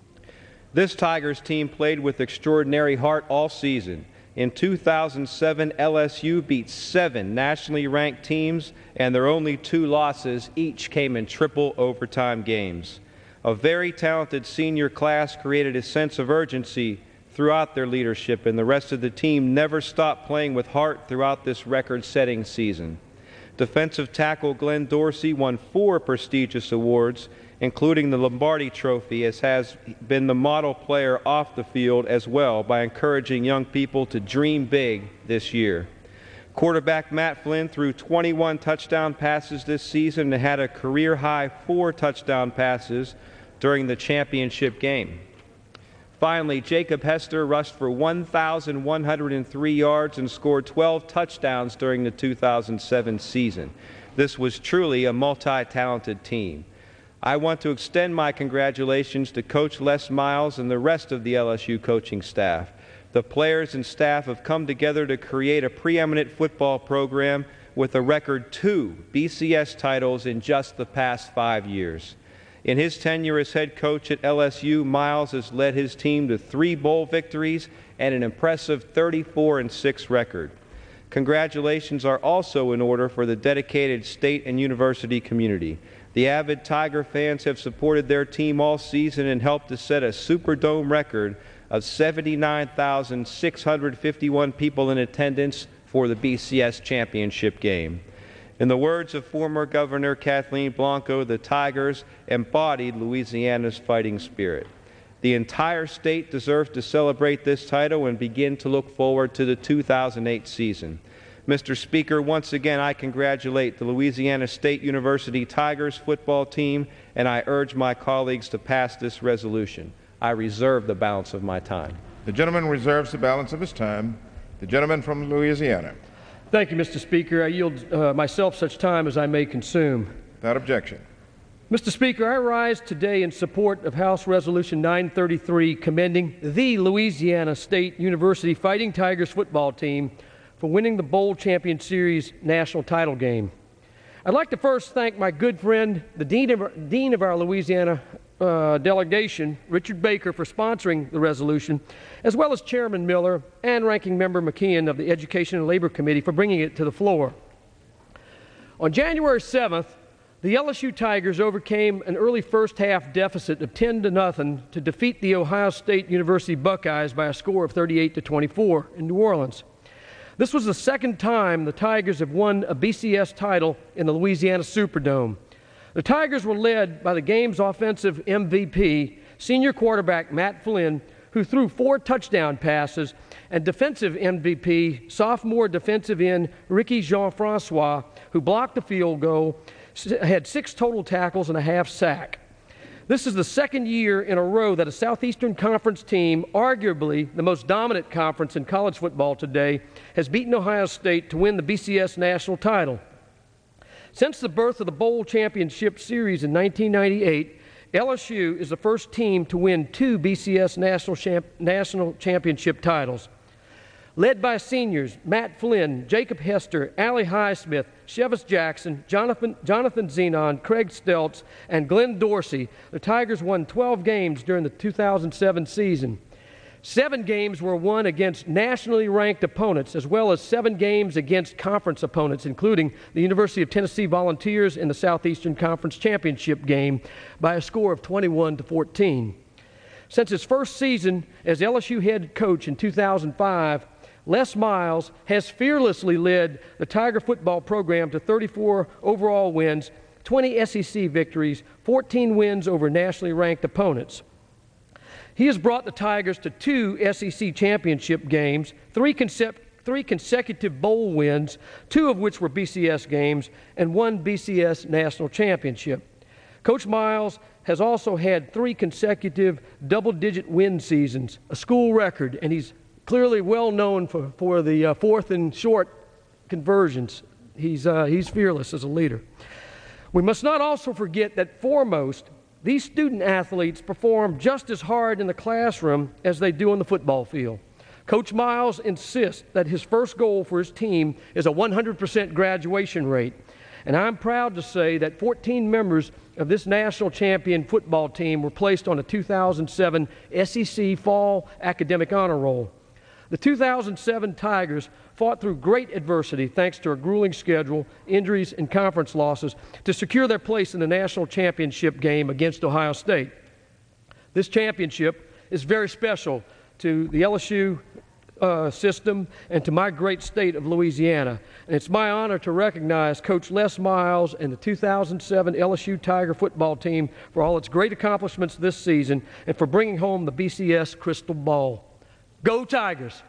This Tigers team played with extraordinary heart all season. In two thousand seven, L S U beat seven nationally ranked teams, and their only two losses each came in triple overtime games. A very talented senior class created a sense of urgency throughout their leadership, and the rest of the team never stopped playing with heart throughout this record-setting season. Defensive tackle Glenn Dorsey won four prestigious awards, including the Lombardi Trophy, as has been the model player off the field as well by encouraging young people to dream big this year. Quarterback Matt Flynn threw twenty-one touchdown passes this season and had a career-high four touchdown passes during the championship game. Finally, Jacob Hester rushed for one thousand one hundred three yards and scored twelve touchdowns during the two thousand seven season. This was truly a multi-talented team. I want to extend my congratulations to Coach Les Miles and the rest of the L S U coaching staff. The players and staff have come together to create a preeminent football program with a record two B C S titles in just the past five years. In his tenure as head coach at L S U, Miles has led his team to three bowl victories and an impressive thirty-four and six record. Congratulations are also in order for the dedicated state and university community. The avid Tiger fans have supported their team all season and helped to set a Superdome record of seventy-nine thousand six hundred fifty-one people in attendance for the B C S championship game. In the words of former Governor Kathleen Blanco, the Tigers embodied Louisiana's fighting spirit. The entire state deserves to celebrate this title and begin to look forward to the two thousand eight season. Mister Speaker, once again I congratulate the Louisiana State University Tigers football team, and I urge my colleagues to pass this resolution. I reserve the balance of my time. The gentleman reserves the balance of his time. The gentleman from Louisiana. Thank you, Mister Speaker. I yield uh, myself such time as I may consume. Without objection. Mister Speaker, I rise today in support of House Resolution nine thirty-three commending the Louisiana State University Fighting Tigers football team for winning the Bowl Champion Series national title game. I'd like to first thank my good friend, the Dean of our, Dean of our Louisiana uh, delegation, Richard Baker, for sponsoring the resolution, as well as Chairman Miller and Ranking Member McKeon of the Education and Labor Committee for bringing it to the floor. On January seventh, the L S U Tigers overcame an early first-half deficit of ten to nothing to defeat the Ohio State University Buckeyes by a score of thirty-eight to twenty-four in New Orleans. This was the second time the Tigers have won a B C S title in the Louisiana Superdome. The Tigers were led by the game's offensive M V P, senior quarterback Matt Flynn, who threw four touchdown passes, and defensive M V P, sophomore defensive end Ricky Jean-Francois, who blocked the field goal, had six total tackles and a half sack. This is the second year in a row that a Southeastern Conference team, arguably the most dominant conference in college football today, has beaten Ohio State to win the B C S national title. Since the birth of the Bowl Championship Series in nineteen ninety-eight, L S U is the first team to win two B C S national, champ- national championship titles. Led by seniors Matt Flynn, Jacob Hester, Allie Highsmith, Chevis Jackson, Jonathan, Jonathan Zenon, Craig Steltz, and Glenn Dorsey, the Tigers won twelve games during the two thousand seven season. Seven games were won against nationally ranked opponents, as well as seven games against conference opponents, including the University of Tennessee Volunteers in the Southeastern Conference Championship game by a score of twenty-one to fourteen. Since his first season as L S U head coach in two thousand five, Les Miles has fearlessly led the Tiger football program to thirty-four overall wins, twenty S E C victories, fourteen wins over nationally ranked opponents. He has brought the Tigers to two S E C championship games, three, concep- three consecutive bowl wins, two of which were B C S games, and one B C S national championship. Coach Miles has also had three consecutive double-digit win seasons, a school record, and he's clearly well known for, for the uh, fourth and short conversions. He's, uh, he's fearless as a leader. We must not also forget that foremost, these student athletes perform just as hard in the classroom as they do on the football field. Coach Miles insists that his first goal for his team is a one hundred percent graduation rate. And I'm proud to say that fourteen members of this national champion football team were placed on a two thousand seven S E C Fall Academic Honor Roll. The two thousand seven Tigers fought through great adversity thanks to a grueling schedule, injuries, and conference losses to secure their place in the national championship game against Ohio State. This championship is very special to the L S U uh, system and to my great state of Louisiana. And it's my honor to recognize Coach Les Miles and the two thousand seven L S U Tiger football team for all its great accomplishments this season and for bringing home the B C S Crystal Ball. Go Tigers!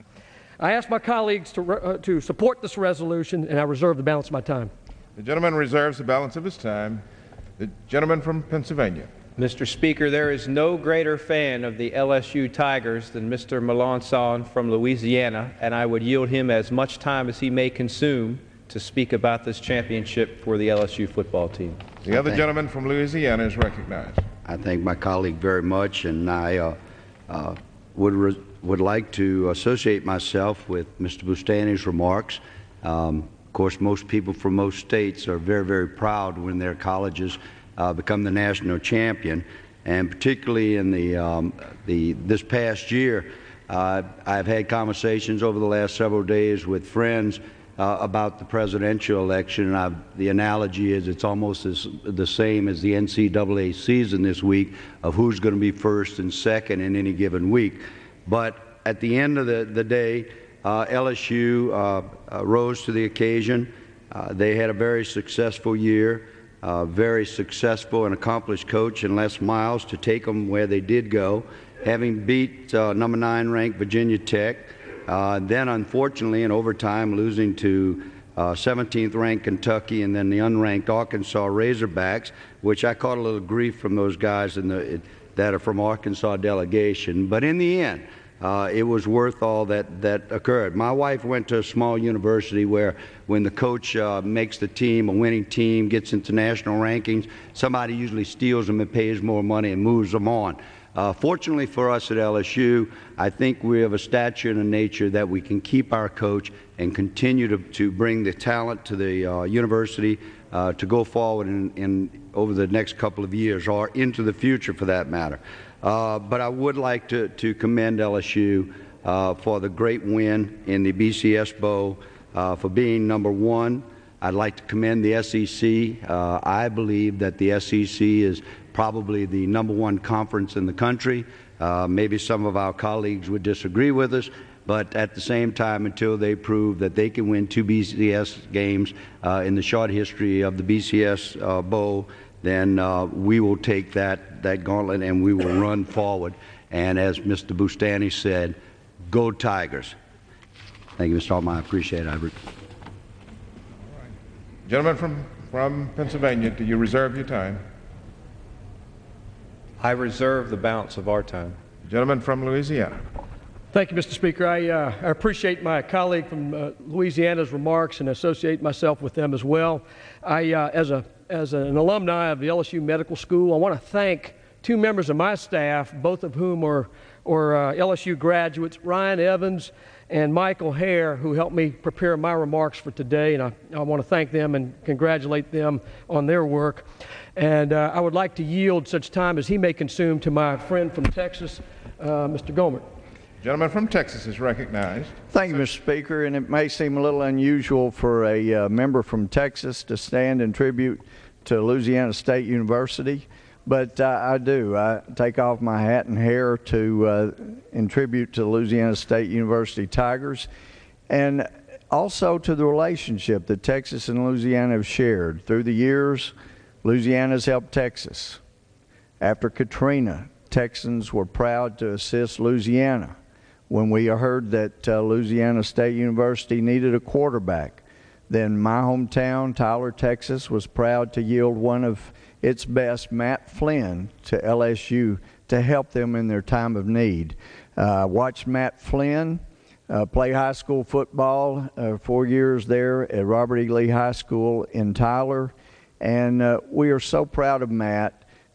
I ask my colleagues to, uh, to support this resolution, and I reserve the balance of my time. The gentleman reserves the balance of his time. The gentleman from Pennsylvania. Mister Speaker, there is no greater fan of the L S U Tigers than Mister Melanson from Louisiana, and I would yield him as much time as he may consume to speak about this championship for the L S U football team. The other gentleman from Louisiana is recognized. I thank my colleague very much, and I uh, uh, would re would like to associate myself with Mister Boustany's remarks. Um, of course, most people from most states are very, very proud when their colleges uh, become the national champion, and particularly in the um, the this past year, uh, I've had conversations over the last several days with friends uh, about the presidential election, and I've, the analogy is it's almost as, the same as the N C double A season this week of who's going to be first and second in any given week. But at the end of the, the day, uh, L S U uh, uh, rose to the occasion. Uh, they had a very successful year, uh, very successful and accomplished coach in Les Miles to take them where they did go, having beat uh, number nine ranked Virginia Tech, uh, then unfortunately in overtime losing to uh, seventeenth ranked Kentucky and then the unranked Arkansas Razorbacks, which I caught a little grief from those guys in the, it, that are from Arkansas delegation. But in the end, Uh, it was worth all that, that occurred. My wife went to a small university where when the coach uh, makes the team, a winning team, gets into national rankings, somebody usually steals them and pays more money and moves them on. Uh, fortunately for us at L S U, I think we have a stature and a nature that we can keep our coach and continue to, to bring the talent to the uh, university uh, to go forward in, in over the next couple of years or into the future for that matter. Uh, but I would like to, to commend L S U uh, for the great win in the B C S Bowl, uh, for being number one. I'd like to commend the S E C. Uh, I believe that the S E C is probably the number one conference in the country. Uh, maybe some of our colleagues would disagree with us, but at the same time, until they prove that they can win two B C S games uh, in the short history of the B C S uh, Bowl, then uh, we will take that, that gauntlet and we will run forward. And as Mister Boustany said, go Tigers. Thank you, Mister Altman. I appreciate it. I re Gentleman from, from Pennsylvania, do you reserve your time? I reserve the balance of our time. Gentleman from Louisiana. Thank you, Mister Speaker. I, uh, I appreciate my colleague from uh, Louisiana's remarks and associate myself with them as well. I, uh, as a As an alumni of the L S U Medical School, I want to thank two members of my staff, both of whom are, are uh, L S U graduates, Ryan Evans and Michael Hare, who helped me prepare my remarks for today, and I, I want to thank them and congratulate them on their work. And uh, I would like to yield such time as he may consume to my friend from Texas, uh, Mister Gohmert. Gentleman from Texas is recognized. Thank you, Mister Speaker, and it may seem a little unusual for a uh, member from Texas to stand in tribute to Louisiana State University, but uh, I do. I take off my hat and hair to uh, in tribute to the Louisiana State University Tigers, and also to the relationship that Texas and Louisiana have shared. Through the years, Louisiana's helped Texas. After Katrina, Texans were proud to assist Louisiana. When we heard that uh, Louisiana State University needed a quarterback, then my hometown, Tyler, Texas, was proud to yield one of its best, Matt Flynn, to L S U to help them in their time of need. Uh, watched Matt Flynn uh, play high school football, uh, four years there at Robert E. Lee High School in Tyler, and uh, we are so proud of Matt.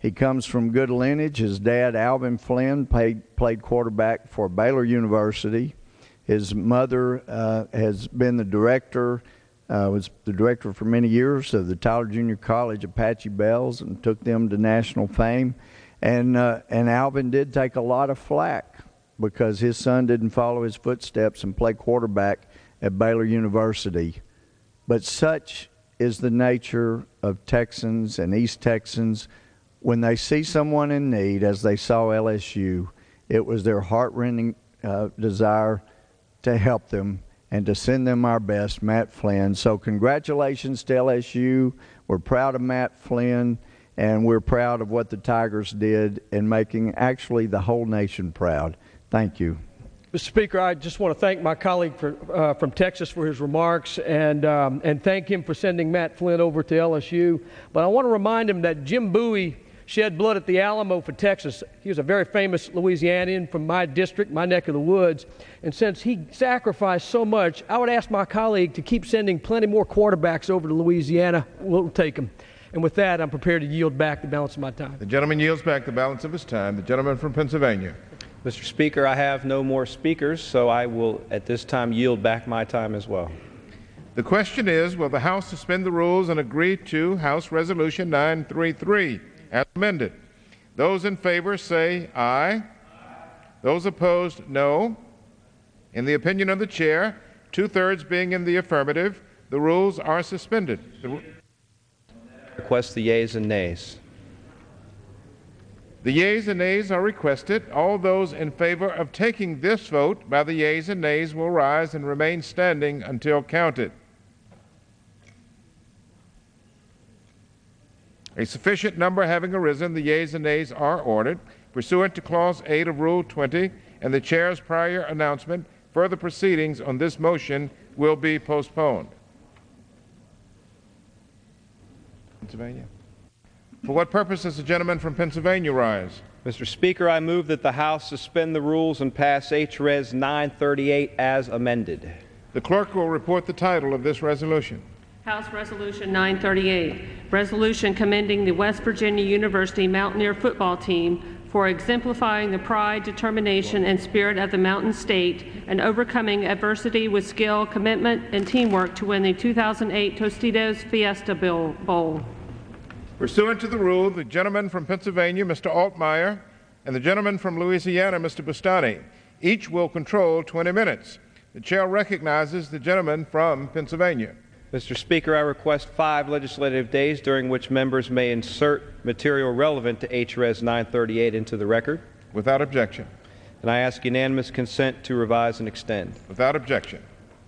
He comes from good lineage. His dad, Alvin Flynn, played, played quarterback for Baylor University. His mother uh, has been the director, uh, was the director for many years of the Tyler Junior College Apache Bells and took them to national fame. And, uh, and Alvin did take a lot of flack because his son didn't follow his footsteps and play quarterback at Baylor University. But such is the nature of Texans and East Texans. When they see someone in need, as they saw L S U, it was their heart-rending uh, desire to help them and to send them our best, Matt Flynn. So congratulations to L S U. We're proud of Matt Flynn, and we're proud of what the Tigers did in making actually the whole nation proud. Thank you. Mister Speaker, I just want to thank my colleague for, uh, from Texas for his remarks and, um, and thank him for sending Matt Flynn over to L S U. But I want to remind him that Jim Bowie shed blood at the Alamo for Texas. He was a very famous Louisianian from my district, my neck of the woods. And since he sacrificed so much, I would ask my colleague to keep sending plenty more quarterbacks over to Louisiana. We'll take them. And with that, I'm prepared to yield back the balance of my time. The gentleman yields back the balance of his time. The gentleman from Pennsylvania. Mister Speaker, I have no more speakers, so I will at this time yield back my time as well. The question is, will the House suspend the rules and agree to House Resolution nine thirty-three as amended? Those in favor say aye. Aye. Those opposed, no. In the opinion of the chair, two-thirds being in the affirmative, the rules are suspended. The request the yeas and nays. The yeas and nays are requested. All those in favor of taking this vote by the yeas and nays will rise and remain standing until counted. A sufficient number having arisen, the yeas and nays are ordered. Pursuant to Clause eight of Rule twenty and the chair's prior announcement, further proceedings on this motion will be postponed. Pennsylvania. For what purpose does the gentleman from Pennsylvania rise? Mister Speaker, I move that the House suspend the rules and pass H Res nine thirty-eight as amended. The clerk will report the title of this resolution. House Resolution nine thirty-eight, resolution commending the West Virginia University Mountaineer football team for exemplifying the pride, determination, and spirit of the Mountain State and overcoming adversity with skill, commitment, and teamwork to win the two thousand eight Tostitos Fiesta Bowl. Pursuant to the rule, the gentleman from Pennsylvania, Mister Altmaier, and the gentleman from Louisiana, Mister Boustany, each will control twenty minutes. The chair recognizes the gentleman from Pennsylvania. Mister Speaker, I request five legislative days during which members may insert material relevant to H Res nine thirty-eight into the record. Without objection. And I ask unanimous consent to revise and extend. Without objection.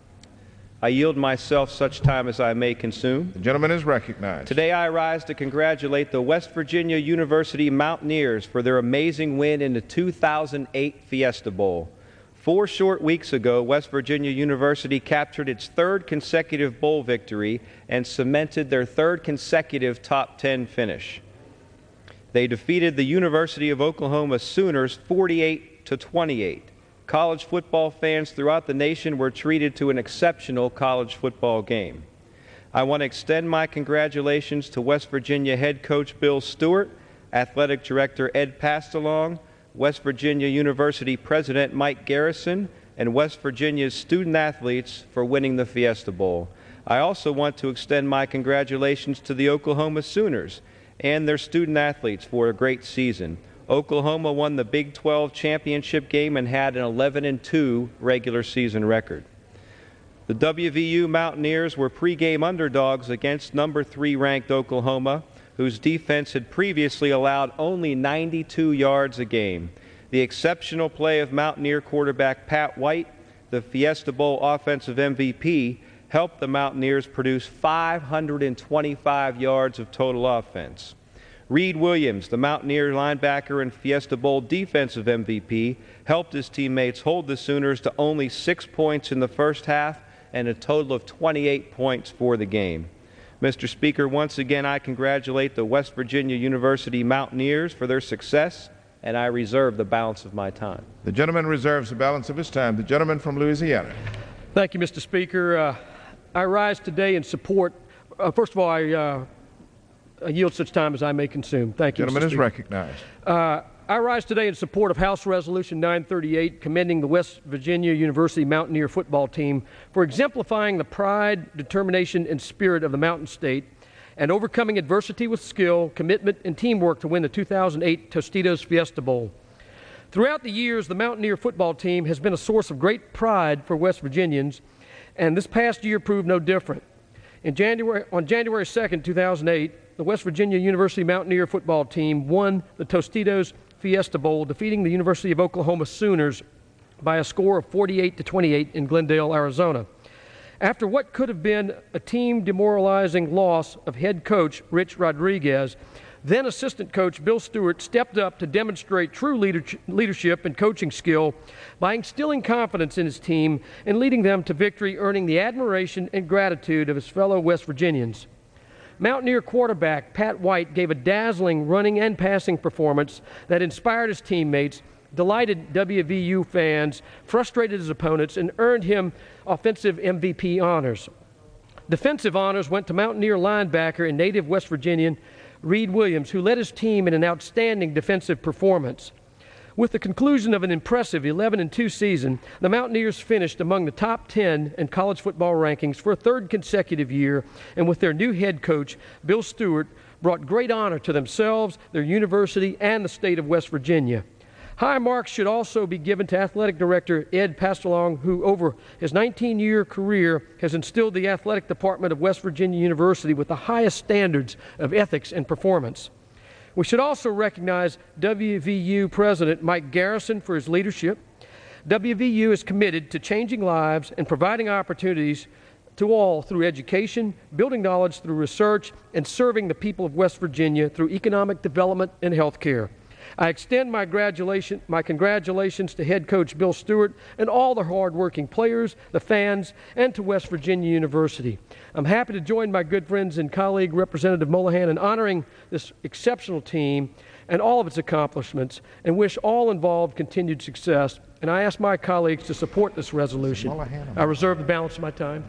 I yield myself such time as I may consume. The gentleman is recognized. Today I rise to congratulate the West Virginia University Mountaineers for their amazing win in the two thousand eight Fiesta Bowl. Four short weeks ago, West Virginia University captured its third consecutive bowl victory and cemented their third consecutive top ten finish. They defeated the University of Oklahoma Sooners forty-eight to twenty-eight. College football fans throughout the nation were treated to an exceptional college football game. I want to extend my congratulations to West Virginia head coach Bill Stewart, athletic director Ed Pastalong, West Virginia University President Mike Garrison, and West Virginia's student athletes for winning the Fiesta Bowl. I also want to extend my congratulations to the Oklahoma Sooners and their student athletes for a great season. Oklahoma won the Big twelve championship game and had an eleven and two regular season record. The W V U Mountaineers were pregame underdogs against number three ranked Oklahoma, whose defense had previously allowed only ninety-two yards a game. The exceptional play of Mountaineer quarterback Pat White, the Fiesta Bowl offensive M V P, helped the Mountaineers produce five hundred twenty-five yards of total offense. Reed Williams, the Mountaineer linebacker and Fiesta Bowl defensive M V P, helped his teammates hold the Sooners to only six points in the first half and a total of twenty-eight points for the game. Mister Speaker, once again I congratulate the West Virginia University Mountaineers for their success, and I reserve the balance of my time. The gentleman reserves the balance of his time. The gentleman from Louisiana. Thank you, Mister Speaker. Uh, I rise today in support. Uh, first of all, I uh, uh, yield such time as I may consume. Thank you. Gentleman Mister is Speaker. recognized. Uh, I rise today in support of House Resolution nine thirty-eight, commending the West Virginia University Mountaineer football team for exemplifying the pride, determination, and spirit of the Mountain State and overcoming adversity with skill, commitment, and teamwork to win the two thousand eight Tostitos Fiesta Bowl. Throughout the years, the Mountaineer football team has been a source of great pride for West Virginians, and this past year proved no different. In January, on January second, two thousand eight, the West Virginia University Mountaineer football team won the Tostitos Fiesta Bowl, defeating the University of Oklahoma Sooners by a score of forty-eight to twenty-eight in Glendale, Arizona. After what could have been a team demoralizing loss of head coach Rich Rodriguez, then assistant coach Bill Stewart stepped up to demonstrate true leadership and coaching skill by instilling confidence in his team and leading them to victory, earning the admiration and gratitude of his fellow West Virginians. Mountaineer quarterback Pat White gave a dazzling running and passing performance that inspired his teammates, delighted W V U fans, frustrated his opponents, and earned him offensive M V P honors. Defensive honors went to Mountaineer linebacker and native West Virginian Reed Williams, who led his team in an outstanding defensive performance. With the conclusion of an impressive eleven and two season, the Mountaineers finished among the top ten in college football rankings for a third consecutive year, and with their new head coach, Bill Stewart, brought great honor to themselves, their university, and the state of West Virginia. High marks should also be given to Athletic Director Ed Pastelong, who over his nineteen-year career has instilled the athletic department of West Virginia University with the highest standards of ethics and performance. We should also recognize W V U President Mike Garrison for his leadership. W V U is committed to changing lives and providing opportunities to all through education, building knowledge through research, and serving the people of West Virginia through economic development and health care. I extend my, gratulation, my congratulations to head coach Bill Stewart and all the hard-working players, the fans, and to West Virginia University. I'm happy to join my good friends and colleague, Representative Mollahan, in honoring this exceptional team and all of its accomplishments, and wish all involved continued success. And I ask my colleagues to support this resolution. I reserve the balance of my time.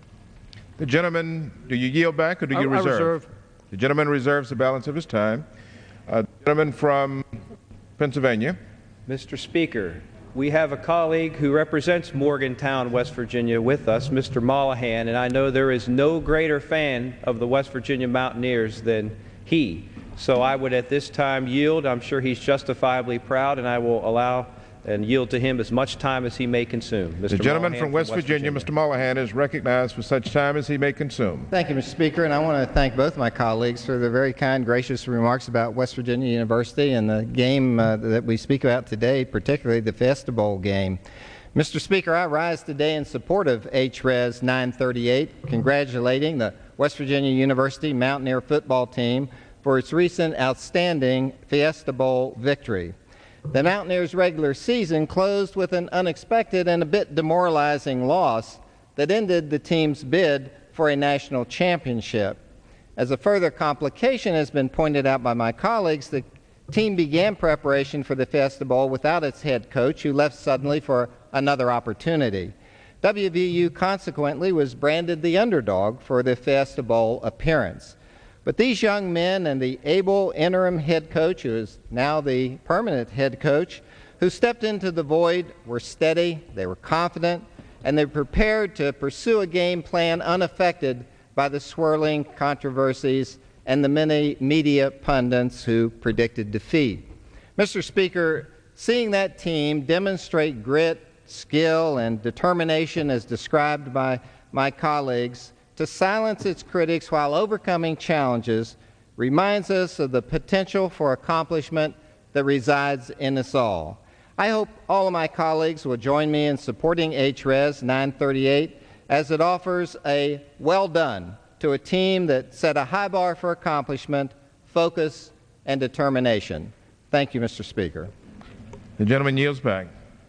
The gentleman, do you yield back or do you I, reserve? I reserve? The gentleman reserves the balance of his time. Uh, the gentleman from Pennsylvania. Mister Speaker, we have a colleague who represents Morgantown, West Virginia, with us, Mister Mollahan, and I know there is no greater fan of the West Virginia Mountaineers than he. So I would at this time yield. I'm sure he's justifiably proud, and I will allow and yield to him as much time as he may consume. Mister The gentleman Mollahan from West, from West Virginia, Virginia, Mister Mollahan, is recognized for such time as he may consume. Thank you, Mister Speaker, and I want to thank both my colleagues for their very kind, gracious remarks about West Virginia University and the game uh, that we speak about today, particularly the Fiesta Bowl game. Mister Speaker, I rise today in support of H Res nine thirty-eight, congratulating the West Virginia University Mountaineer football team for its recent outstanding Fiesta Bowl victory. The Mountaineers' regular season closed with an unexpected and a bit demoralizing loss that ended the team's bid for a national championship. As a further complication has been pointed out by my colleagues, the team began preparation for the Fiesta Bowl without its head coach, who left suddenly for another opportunity. W V U consequently was branded the underdog for the Fiesta Bowl appearance. But these young men and the able interim head coach, who is now the permanent head coach, who stepped into the void, were steady, they were confident, and they were prepared to pursue a game plan unaffected by the swirling controversies and the many media pundits who predicted defeat. Mister Speaker, seeing that team demonstrate grit, skill, and determination as described by my colleagues, to silence its critics while overcoming challenges, reminds us of the potential for accomplishment that resides in us all. I hope all of my colleagues will join me in supporting H Res nine thirty-eight, as it offers a well done to a team that set a high bar for accomplishment, focus, and determination. Thank you, Mister Speaker. The gentleman yields back.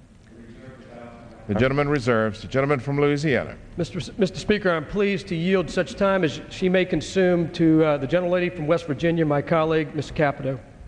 The gentleman reserves. The gentleman from Louisiana. Mister S- Mister Speaker, I'm pleased to yield such time as she may consume to uh, the gentlelady from West Virginia, my colleague, Miz Capito.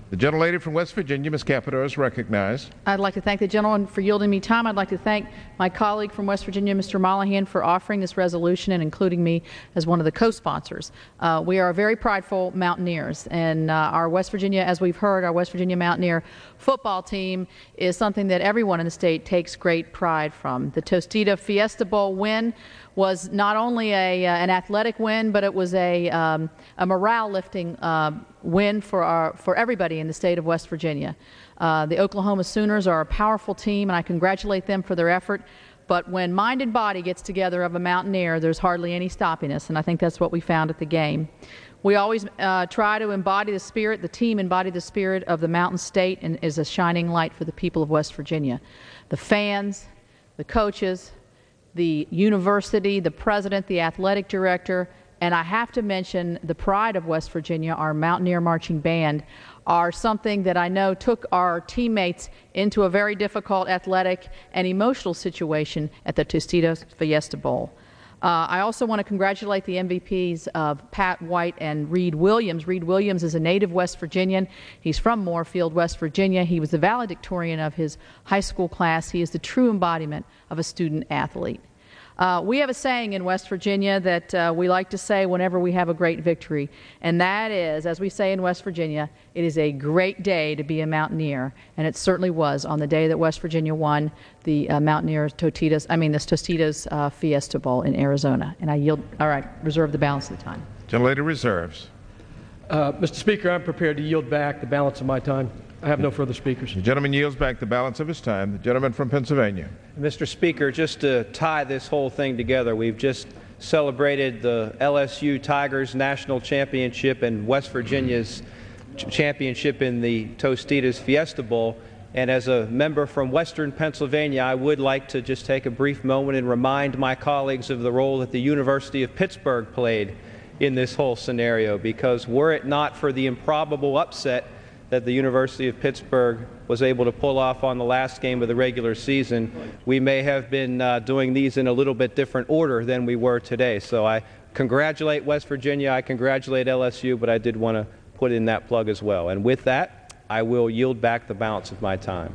The gentlelady from West Virginia, Miz Capito, is recognized. I'd like to thank the gentleman for yielding me time. I'd like to thank my colleague from West Virginia, Mister Mollahan, for offering this resolution and including me as one of the co-sponsors. Uh, we are very prideful Mountaineers, and uh, our West Virginia, as we've heard, our West Virginia Mountaineer football team is something that everyone in the state takes great pride from. The Tostita Fiesta Bowl win was not only a, uh, an athletic win, but it was a, um, a morale-lifting uh, win for, our, for everybody in the state of West Virginia. Uh, the Oklahoma Sooners are a powerful team, and I congratulate them for their effort. But when mind and body gets together of a Mountaineer, there's hardly any stopping us, and I think that's what we found at the game. We always uh, try to embody the spirit, the team embodied the spirit of the Mountain State and is a shining light for the people of West Virginia. The fans, the coaches, the university, the president, the athletic director, and I have to mention the pride of West Virginia, our Mountaineer Marching Band, are something that I know took our teammates into a very difficult athletic and emotional situation at the Tostita Fiesta Bowl. Uh, I also want to congratulate the M V Ps of Pat White and Reed Williams. Reed Williams is a native West Virginian. He's from Moorfield, West Virginia. He was the valedictorian of his high school class. He is the true embodiment of a student athlete. Uh, we have a saying in West Virginia that uh, we like to say whenever we have a great victory, and that is, as we say in West Virginia, it is a great day to be a Mountaineer, and it certainly was on the day that West Virginia won the uh, Mountaineer Tostitas, I mean the Tostitas uh, Fiesta Bowl in Arizona. And I yield. All right, reserve the balance of the time. Gentlelady reserves. Uh, Mister Speaker, I'm prepared to yield back the balance of my time. I have no further speakers. The gentleman yields back the balance of his time. The gentleman from Pennsylvania. Mister Speaker, just to tie this whole thing together, we've just celebrated the L S U Tigers National Championship and West Virginia's championship in the Tostitas Fiesta Bowl. And as a member from Western Pennsylvania, I would like to just take a brief moment and remind my colleagues of the role that the University of Pittsburgh played in this whole scenario, because were it not for the improbable upset that the University of Pittsburgh was able to pull off on the last game of the regular season, we may have been uh, doing these in a little bit different order than we were today. So I congratulate West Virginia, I congratulate L S U, but I did want to put in that plug as well. And with that, I will yield back the balance of my time.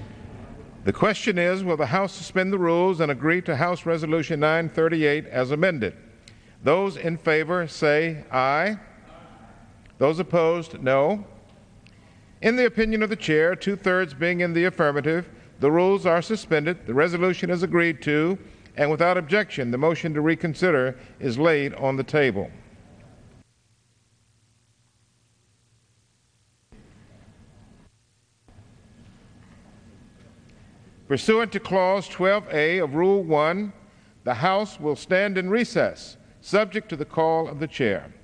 The question is, will the House suspend the rules and agree to House Resolution nine thirty-eight as amended? Those in favor say aye. Those opposed, no. In the opinion of the chair, two-thirds being in the affirmative, the rules are suspended, the resolution is agreed to, and without objection, the motion to reconsider is laid on the table. Pursuant to Clause twelve A of Rule one, the House will stand in recess, subject to the call of the chair.